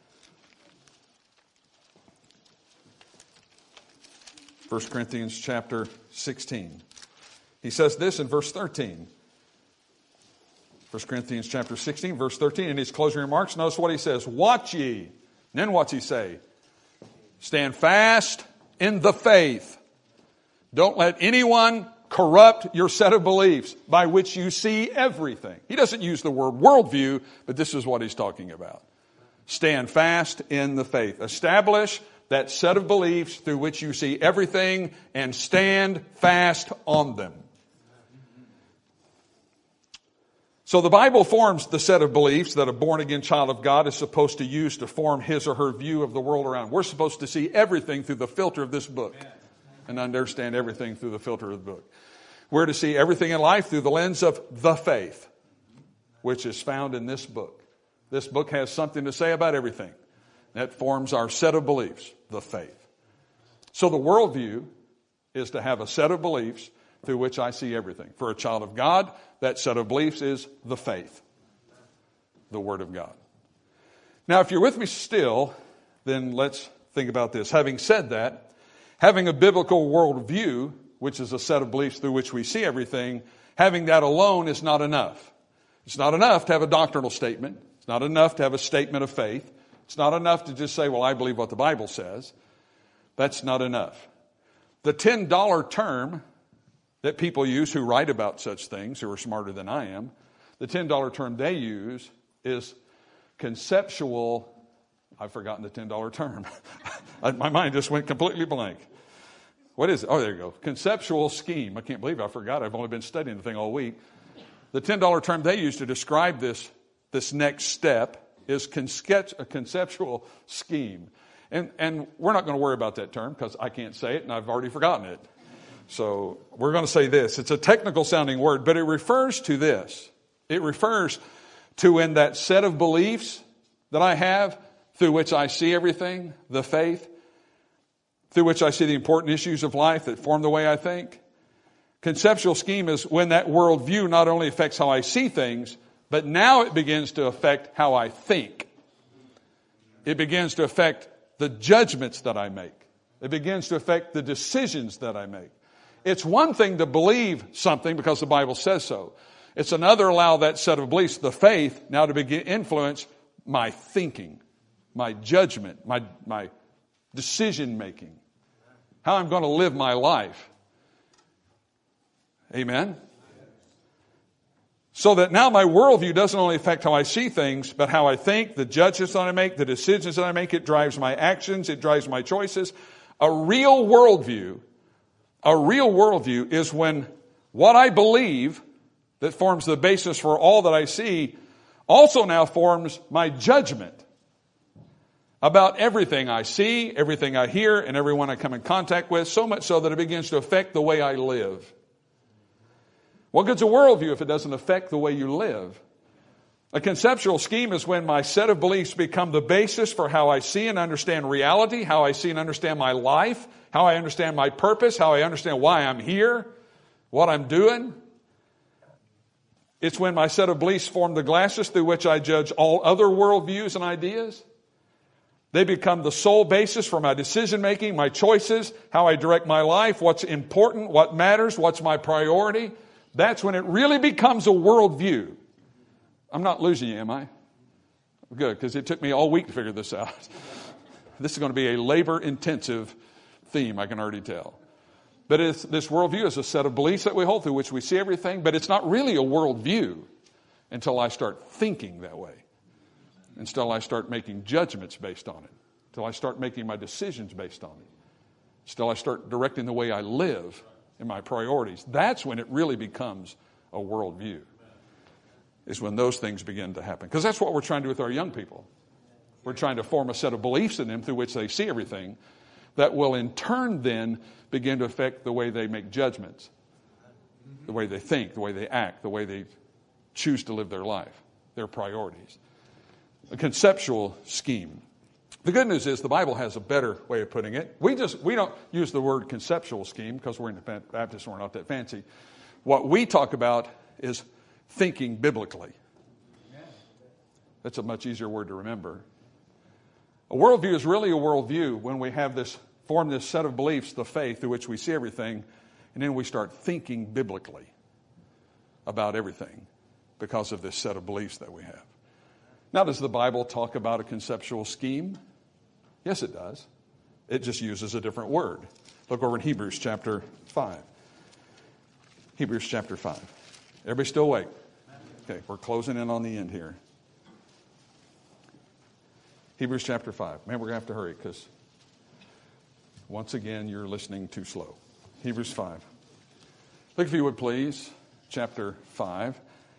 1 Corinthians chapter 16. He says this in verse 13. 1 Corinthians chapter 16, verse 13, in his closing remarks, notice what he says. Watch ye. And then what's he say? Stand fast in the faith. Don't let anyone corrupt your set of beliefs by which you see everything. He doesn't use the word worldview, but this is what he's talking about. Stand fast in the faith. Establish that set of beliefs through which you see everything and stand fast on them. So the Bible forms the set of beliefs that a born-again child of God is supposed to use to form his or her view of the world around. We're supposed to see everything through the filter of this book and understand everything through the filter of the book. We're to see everything in life through the lens of the faith, which is found in this book. This book has something to say about everything. That forms our set of beliefs, the faith. So the worldview is to have a set of beliefs through which I see everything. For a child of God, that set of beliefs is the faith, the Word of God. Now, if you're with me still, then let's think about this. Having said that, having a biblical worldview, which is a set of beliefs through which we see everything, having that alone is not enough. It's not enough to have a doctrinal statement. It's not enough to have a statement of faith. It's not enough to just say, well, I believe what the Bible says. That's not enough. The $10 term that people use who write about such things, who are smarter than I am, the $10 term they use is conceptual. I've forgotten the $10 term. My mind just went completely blank. What is it? Oh, there you go. Conceptual scheme. I can't believe I forgot. I've only been studying the thing all week. The $10 term they use to describe this next step is a conceptual scheme. And we're not going to worry about that term because I can't say it and I've already forgotten it. So we're going to say this. It's a technical sounding word, but it refers to this. It refers to in that set of beliefs that I have through which I see everything, the faith, through which I see the important issues of life that form the way I think. Conceptual scheme is when that worldview not only affects how I see things, but now it begins to affect how I think. It begins to affect the judgments that I make. It begins to affect the decisions that I make. It's one thing to believe something because the Bible says so. It's another allow that set of beliefs, the faith, now to begin influence my thinking, my judgment, my decision making, how I'm going to live my life. Amen? So that now my worldview doesn't only affect how I see things, but how I think, the judgments that I make, the decisions that I make. It drives my actions. It drives my choices. A real worldview is when what I believe that forms the basis for all that I see also now forms my judgment about everything I see, everything I hear, and everyone I come in contact with, so much so that it begins to affect the way I live. What good's a worldview if it doesn't affect the way you live? A conceptual scheme is when my set of beliefs become the basis for how I see and understand reality, how I see and understand my life, how I understand my purpose, how I understand why I'm here, what I'm doing. It's when my set of beliefs form the glasses through which I judge all other worldviews and ideas. They become the sole basis for my decision making, my choices, how I direct my life, what's important, what matters, what's my priority. That's when it really becomes a worldview. I'm not losing you, am I? Good, because it took me all week to figure this out. This is going to be a labor-intensive theme, I can already tell. But this worldview is a set of beliefs that we hold through which we see everything, but it's not really a worldview until I start thinking that way. Until I start making judgments based on it. Until I start making my decisions based on it. Until I start directing the way I live and my priorities. That's when it really becomes a worldview. Is when those things begin to happen. Because that's what we're trying to do with our young people. We're trying to form a set of beliefs in them through which they see everything that will in turn then begin to affect the way they make judgments, the way they think, the way they act, the way they choose to live their life, their priorities. A conceptual scheme. The good news is the Bible has a better way of putting it. We don't use the word conceptual scheme because we're independent Baptists and we're not that fancy. What we talk about is thinking biblically. That's a much easier word to remember. A worldview is really a worldview when we have form this set of beliefs, the faith through which we see everything, and then we start thinking biblically about everything because of this set of beliefs that we have. Now, does the Bible talk about a conceptual scheme? Yes, it does. It just uses a different word. Look over in Hebrews chapter 5. Hebrews chapter 5. Everybody still awake? Okay, we're closing in on the end here. Hebrews chapter 5. Man, we're going to have to hurry because once again, you're listening too slow. Hebrews 5. Look, if you would please, chapter 5.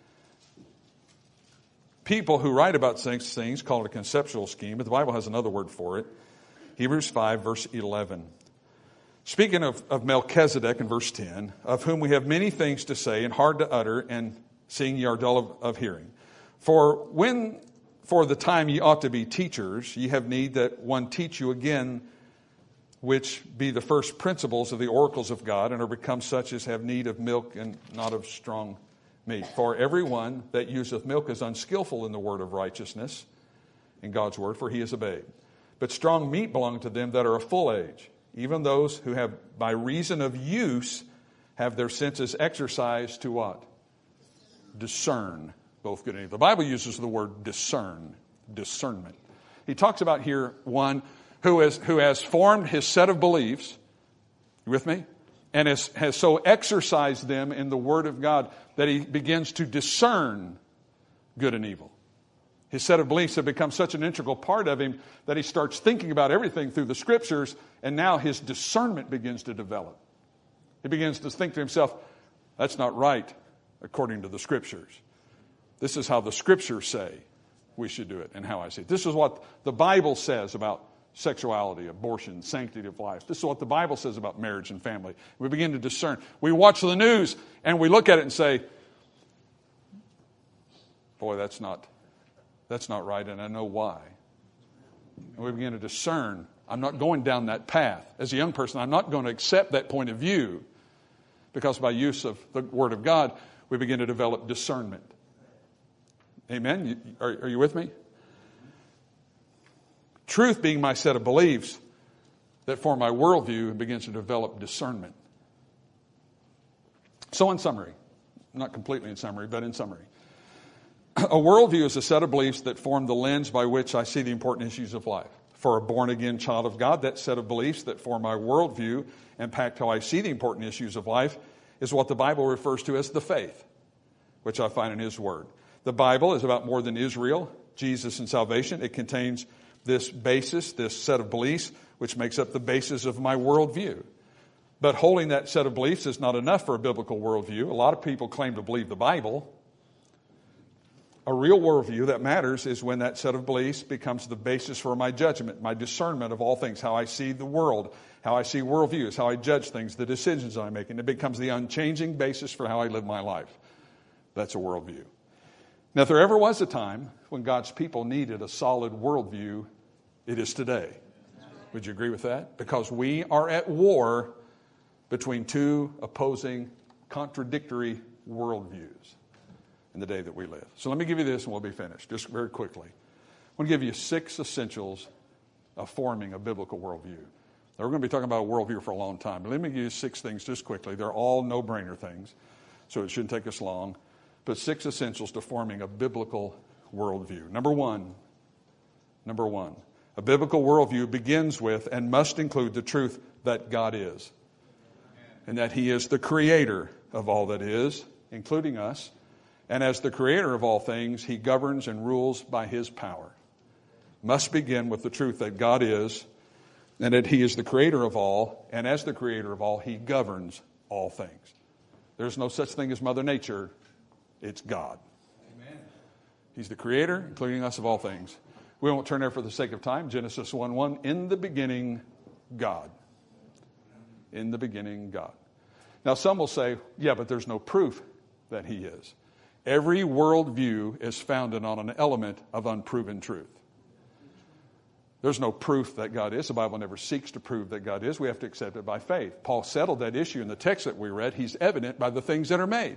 People who write about things call it a conceptual scheme, but the Bible has another word for it. Hebrews 5, verse 11. Speaking of Melchizedek in verse 10, of whom we have many things to say and hard to utter, and seeing ye are dull of hearing. For when for the time ye ought to be teachers, ye have need that one teach you again, which be the first principles of the oracles of God, and are become such as have need of milk and not of strong meat. For everyone that useth milk is unskillful in the word of righteousness, in God's word, for he is a babe. But strong meat belongeth to them that are of full age, even those who have by reason of use have their senses exercised to what? Discern both good and evil. The Bible uses the word discern, discernment. He talks about here one who has formed his set of beliefs, you with me? And has so exercised them in the Word of God that he begins to discern good and evil. His set of beliefs have become such an integral part of him that he starts thinking about everything through the Scriptures, and now his discernment begins to develop. He begins to think to himself, that's not right according to the Scriptures. This is how the Scriptures say we should do it and how I see it. This is what the Bible says about sexuality, abortion, sanctity of life. This is what the Bible says about marriage and family. We begin to discern. We watch the news and we look at it and say, boy, that's not right, and I know why. And we begin to discern. I'm not going down that path. As a young person, I'm not going to accept that point of view, because by use of the Word of God, we begin to develop discernment. Amen? Are you with me? Truth being my set of beliefs that form my worldview begins to develop discernment. So in summary, not completely in summary, but in summary, a worldview is a set of beliefs that form the lens by which I see the important issues of life. For a born-again child of God, that set of beliefs that form my worldview impact how I see the important issues of life is what the Bible refers to as the faith, which I find in His Word. The Bible is about more than Israel, Jesus, and salvation. It contains this basis, this set of beliefs, which makes up the basis of my worldview. But holding that set of beliefs is not enough for a biblical worldview. A lot of people claim to believe the Bible. A real worldview that matters is when that set of beliefs becomes the basis for my judgment, my discernment of all things, how I see the world, how I see worldviews, how I judge things, the decisions I make, and it becomes the unchanging basis for how I live my life. That's a worldview. Now, if there ever was a time when God's people needed a solid worldview, it is today. Would you agree with that? Because we are at war between two opposing, contradictory worldviews in the day that we live. So let me give you this and we'll be finished, just very quickly. I want to give you 6 essentials of forming a biblical worldview. Now, we're going to be talking about a worldview for a long time, but let me give you 6 things just quickly. They're all no-brainer things, so it shouldn't take us long. But 6 essentials to forming a biblical worldview. Number one, a biblical worldview begins with and must include the truth that God is, and that He is the creator of all that is, including us. And as the creator of all things, He governs and rules by His power. Must begin with the truth that God is, and that He is the creator of all, and as the creator of all, He governs all things. There's no such thing as Mother Nature. It's God. Amen. He's the creator, including us, of all things. We won't turn there for the sake of time. Genesis 1:1, in the beginning, God. In the beginning, God. Now, some will say, yeah, but there's no proof that He is. Every worldview is founded on an element of unproven truth. There's no proof that God is. The Bible never seeks to prove that God is. We have to accept it by faith. Paul settled that issue in the text that we read. He's evident by the things that are made.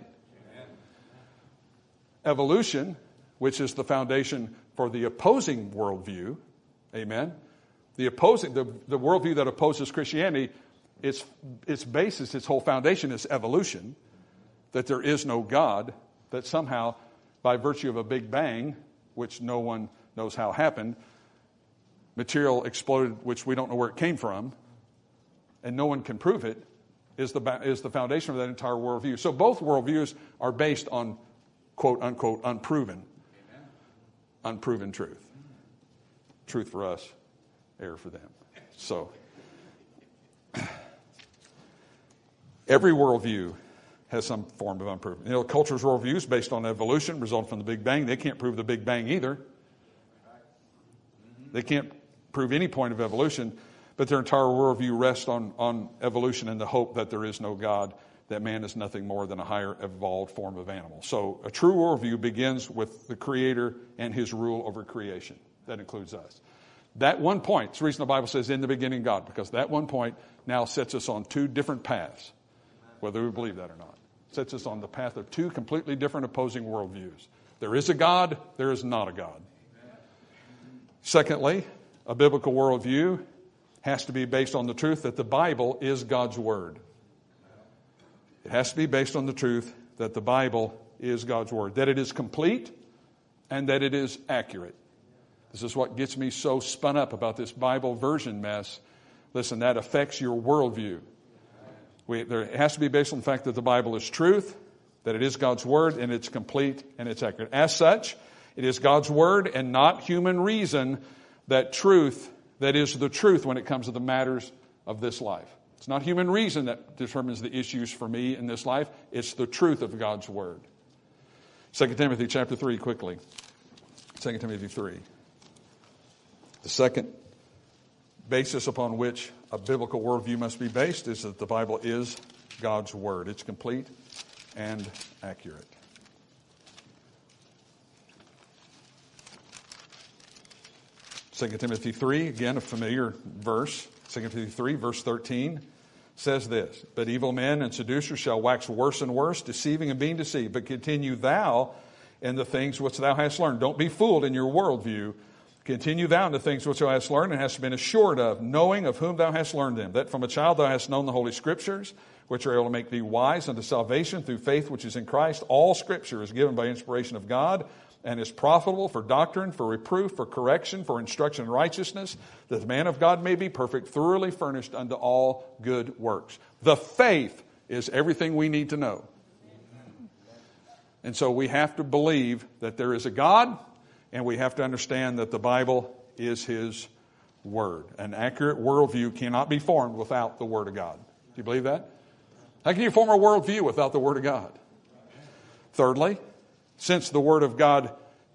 Evolution, which is the foundation for the opposing worldview, amen? The worldview that opposes Christianity, its basis, its whole foundation is evolution, that there is no God, that somehow, by virtue of a Big Bang, which no one knows how happened, material exploded, which we don't know where it came from, and no one can prove it, is the foundation of that entire worldview. So both worldviews are based on quote, unquote, unproven truth. Truth for us, error for them. So, every worldview has some form of unproven. You know, culture's worldview is based on evolution, resulting from the Big Bang. They can't prove the Big Bang either. They can't prove any point of evolution, but their entire worldview rests on evolution and the hope that there is no God that man is nothing more than a higher evolved form of animal. So a true worldview begins with the Creator and his rule over creation. That includes us. That one point, it's the reason the Bible says in the beginning God, because that one point now sets us on two different paths, whether we believe that or not. Sets us on the path of two completely different opposing worldviews. There is a God, there is not a God. Secondly, a biblical worldview has to be based on the truth that the Bible is God's Word. It has to be based on the truth that the Bible is God's Word, that it is complete and that it is accurate. This is what gets me so spun up about this Bible version mess. Listen, that affects your worldview. It has to be based on the fact that the Bible is truth, that it is God's Word, and it's complete and it's accurate. As such, it is God's Word and not human reason that is the truth when it comes to the matters of this life. It's not human reason that determines the issues for me in this life. It's the truth of God's Word. 2 Timothy chapter 3, quickly. 2 Timothy 3. The second basis upon which a biblical worldview must be based is that the Bible is God's Word. It's complete and accurate. Second Timothy 3, again, a familiar verse. 2 Timothy 3, verse 13, says this, "But evil men and seducers shall wax worse and worse, deceiving and being deceived. But continue thou in the things which thou hast learned." Don't be fooled in your worldview. "Continue thou in the things which thou hast learned and hast been assured of, knowing of whom thou hast learned them, that from a child thou hast known the Holy Scriptures, which are able to make thee wise unto salvation through faith which is in Christ. All Scripture is given by inspiration of God, and is profitable for doctrine, for reproof, for correction, for instruction in righteousness, that the man of God may be perfect, thoroughly furnished unto all good works." The faith is everything we need to know. And so we have to believe that there is a God, and we have to understand that the Bible is His Word. An accurate worldview cannot be formed without the Word of God. Do you believe that? How can you form a worldview without the Word of God? Thirdly, since the Word of God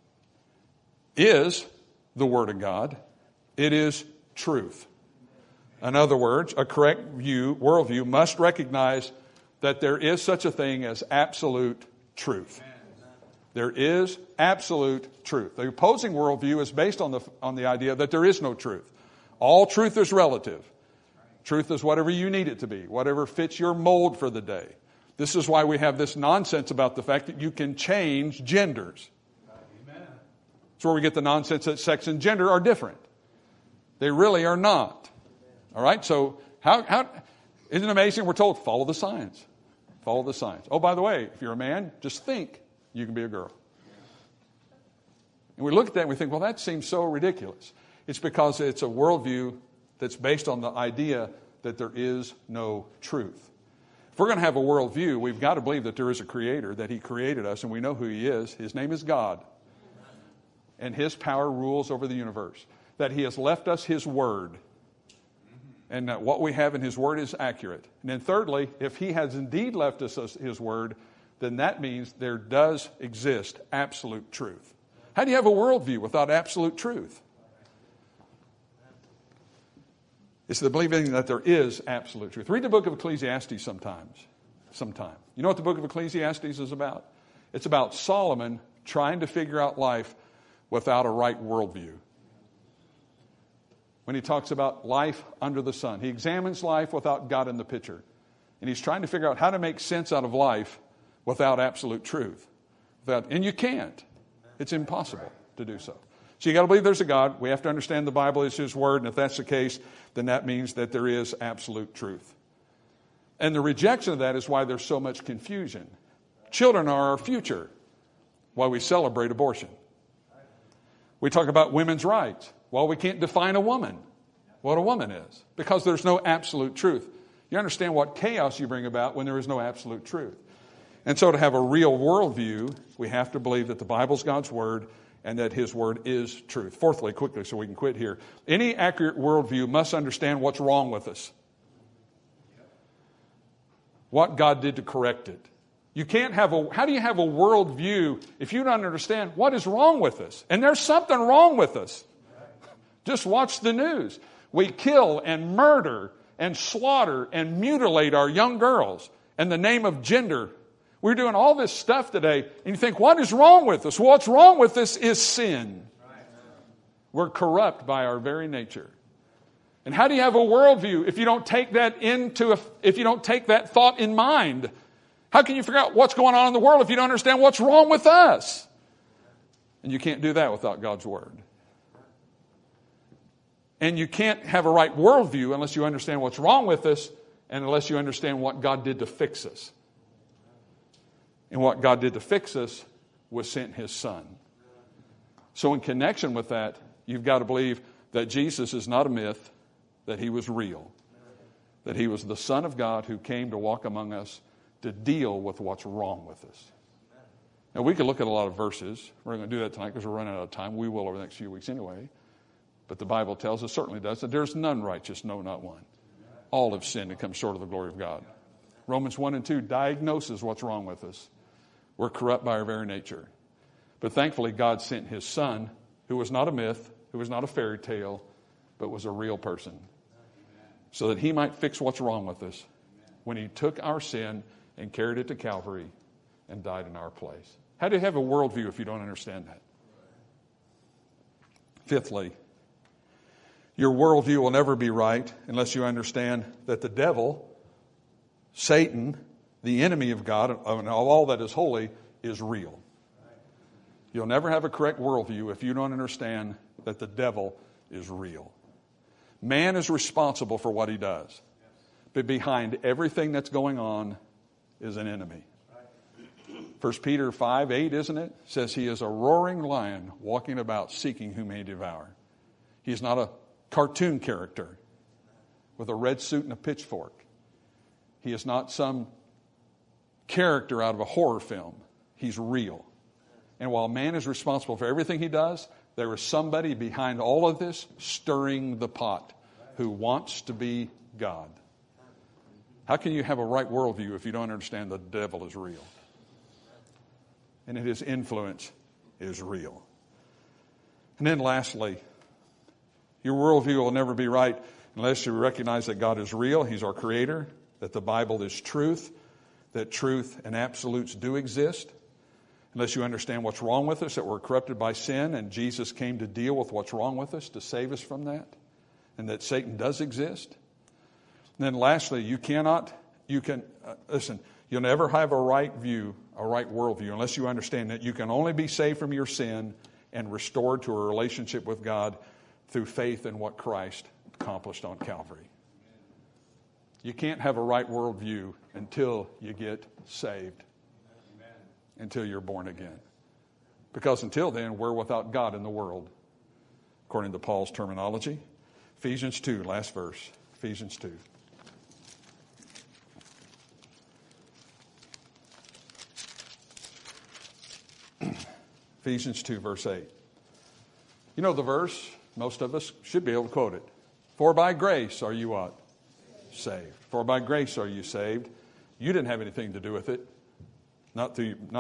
is the Word of God, it is truth. In other words, a correct worldview must recognize that there is such a thing as absolute truth. There is absolute truth. The opposing worldview is based on the idea that there is no truth. All truth is relative. Truth is whatever you need it to be, whatever fits your mold for the day. This is why we have this nonsense about the fact that you can change genders. It's where we get the nonsense that sex and gender are different. They really are not. All right? So how isn't it amazing? We're told, follow the science. Follow the science. Oh, by the way, if you're a man, just think you can be a girl. And we look at that and we think, well, that seems so ridiculous. It's because it's a worldview that's based on the idea that there is no truth. If we're going to have a worldview, we've got to believe that there is a Creator, that He created us, and we know who He is. His name is God. And His power rules over the universe. That He has left us His Word. And that what we have in His Word is accurate. And then thirdly, if He has indeed left us His Word, then that means there does exist absolute truth. How do you have a worldview without absolute truth? It's the believing that there is absolute truth. Read the book of Ecclesiastes sometime. You know what the book of Ecclesiastes is about? It's about Solomon trying to figure out life without a right worldview. When he talks about life under the sun, he examines life without God in the picture. And he's trying to figure out how to make sense out of life without absolute truth. And you can't. It's impossible to do so. So you got to believe there's a God. We have to understand the Bible is His Word. And if that's the case, then that means that there is absolute truth. And the rejection of that is why there's so much confusion. Children are our future. Why we celebrate abortion. We talk about women's rights. Well, we can't define a woman, what a woman is, because there's no absolute truth. You understand what chaos you bring about when there is no absolute truth. And so to have a real worldview, we have to believe that the Bible's God's Word and that His Word is truth. Fourthly, quickly, so we can quit here. Any accurate worldview must understand what's wrong with us. What God did to correct it. You can't have how do you have a worldview if you don't understand what is wrong with us? And there's something wrong with us. Just watch the news. We kill and murder and slaughter and mutilate our young girls. and the name of gender. We're doing all this stuff today, and you think, what is wrong with us? Well, what's wrong with us is sin. We're corrupt by our very nature. And how do you have a worldview if you don't take that if you don't take that thought in mind? How can you figure out what's going on in the world if you don't understand what's wrong with us? And you can't do that without God's Word. And you can't have a right worldview unless you understand what's wrong with us and unless you understand what God did to fix us. And what God did to fix us was sent His Son. So in connection with that, you've got to believe that Jesus is not a myth, that He was real. That He was the Son of God who came to walk among us to deal with what's wrong with us. Now, we could look at a lot of verses. We're going to do that tonight because we're running out of time. We will over the next few weeks anyway. But the Bible tells us, certainly does, that there's none righteous, no, not one. All have sinned and come short of the glory of God. Romans 1 and 2 diagnoses what's wrong with us. We're corrupt by our very nature. But thankfully, God sent His Son, who was not a myth, who was not a fairy tale, but was a real person, so that He might fix what's wrong with us when He took our sin and carried it to Calvary and died in our place. How do you have a worldview if you don't understand that? Fifthly, your worldview will never be right unless you understand that the devil, Satan, the enemy of God, of all that is holy, is real. You'll never have a correct worldview if you don't understand that the devil is real. Man is responsible for what he does. But behind everything that's going on is an enemy. 1 Peter 5:8, isn't it? Says he is a roaring lion walking about seeking whom he may devour. He's not a cartoon character with a red suit and a pitchfork. He is not some character out of a horror film. He's real. And while man is responsible for everything he does, there is somebody behind all of this stirring the pot who wants to be God. How can you have a right worldview if you don't understand the devil is real? And his influence is real. And then lastly, your worldview will never be right unless you recognize that God is real. He's our creator, that the Bible is truth, that truth and absolutes do exist. Unless you understand what's wrong with us, that we're corrupted by sin, and Jesus came to deal with what's wrong with us, to save us from that, and that Satan does exist. And then lastly, you'll never have a right view, a right worldview, unless you understand that you can only be saved from your sin and restored to a relationship with God through faith in what Christ accomplished on Calvary. You can't have a right worldview until you get saved. Until you're born again. Because until then, we're without God in the world, according to Paul's terminology. Ephesians 2, last verse. Ephesians 2. Ephesians 2, verse 8. You know the verse. Most of us should be able to quote it. For by grace are you what? Saved. For by grace are you saved. You didn't have anything to do with it. Not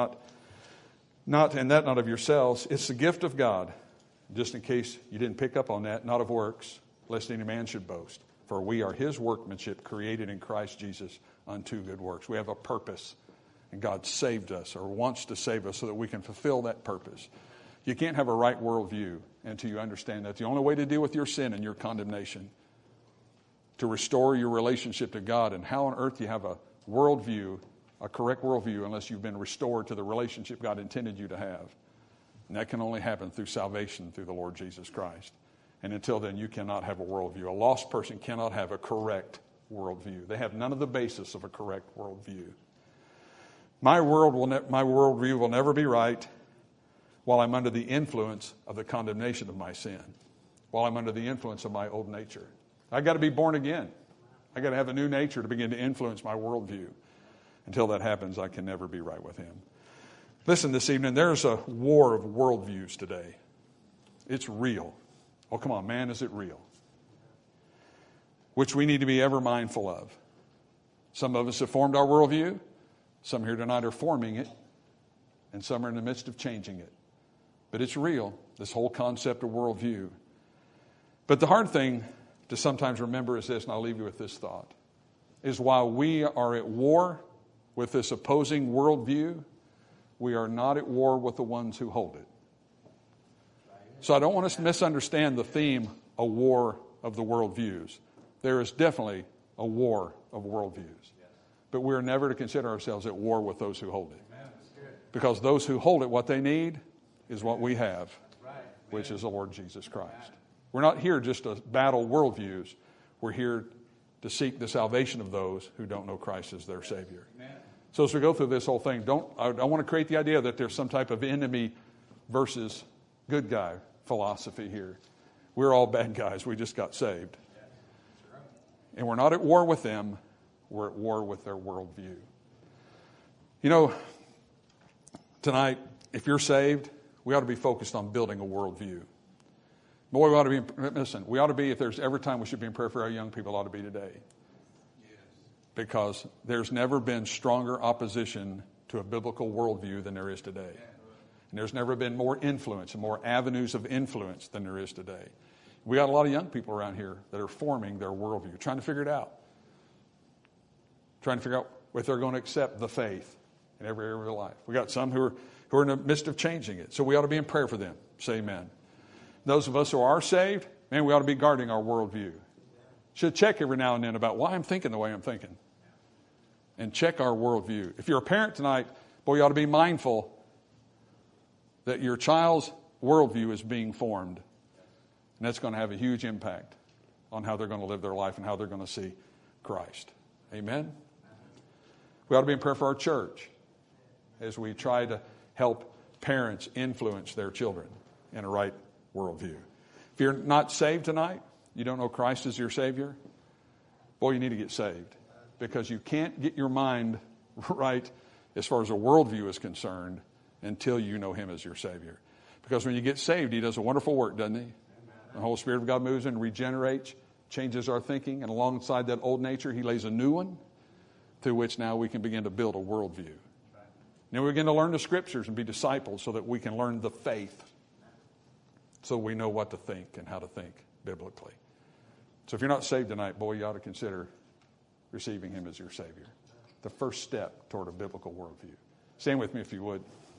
of yourselves. It's the gift of God. Just in case you didn't pick up on that, not of works, lest any man should boast. For we are His workmanship, created in Christ Jesus unto good works. We have a purpose, and God saved us, or wants to save us, so that we can fulfill that purpose. You can't have a right worldview until you understand that the only way to deal with your sin and your condemnation, to restore your relationship to God, and how on earth you have a worldview, a correct worldview, unless you've been restored to the relationship God intended you to have. And that can only happen through salvation through the Lord Jesus Christ. And until then, you cannot have a worldview. A lost person cannot have a correct worldview. They have none of the basis of a correct worldview. My worldview will never be right while I'm under the influence of the condemnation of my sin, while I'm under the influence of my old nature. I've got to be born again. I've got to have a new nature to begin to influence my worldview. Until that happens, I can never be right with Him. Listen, this evening, there's a war of worldviews today. It's real. Oh, come on, man, is it real? Which we need to be ever mindful of. Some of us have formed our worldview. Some here tonight are forming it. And some are in the midst of changing it. But it's real, this whole concept of worldview. But the hard thing to sometimes remember is this, and I'll leave you with this thought, is while we are at war with this opposing worldview, we are not at war with the ones who hold it. So I don't want us to misunderstand the theme, a war of the worldviews. There is definitely a war of worldviews. But we are never to consider ourselves at war with those who hold it. Because those who hold it, what they need is what we have, which is the Lord Jesus Christ. We're not here just to battle worldviews. We're here to seek the salvation of those who don't know Christ as their Savior. So as we go through this whole thing, I don't want to create the idea that there's some type of enemy versus good guy philosophy here. We're all bad guys. We just got saved. And we're not at war with them. We're at war with their worldview. You know, tonight, if you're saved, we ought to be focused on building a worldview. Boy, we ought to be, listen, we ought to be, if there's ever time we should be in prayer for our young people, it ought to be today. Because there's never been stronger opposition to a biblical worldview than there is today. And there's never been more influence and more avenues of influence than there is today. We got a lot of young people around here that are forming their worldview, trying to figure it out. Trying to figure out if they're going to accept the faith in every area of their life. We got some who are in the midst of changing it. So we ought to be in prayer for them. Say amen. Those of us who are saved, man, we ought to be guarding our worldview. Should check every now and then about why I'm thinking the way I'm thinking. And check our worldview. If you're a parent tonight, boy, you ought to be mindful that your child's worldview is being formed. And that's going to have a huge impact on how they're going to live their life and how they're going to see Christ. Amen? We ought to be in prayer for our church as we try to help parents influence their children in a right worldview. If you're not saved tonight, you don't know Christ as your Savior, boy, you need to get saved. Because you can't get your mind right as far as a worldview is concerned until you know Him as your Savior. Because when you get saved, He does a wonderful work, doesn't He? The Holy Spirit of God moves in, regenerates, changes our thinking, and alongside that old nature, He lays a new one through which now we can begin to build a worldview. Then we begin to learn the Scriptures and be disciples so that we can learn the faith so we know what to think and how to think biblically. So if you're not saved tonight, boy, you ought to consider receiving Him as your Savior. The first step toward a biblical worldview. Stand with me if you would.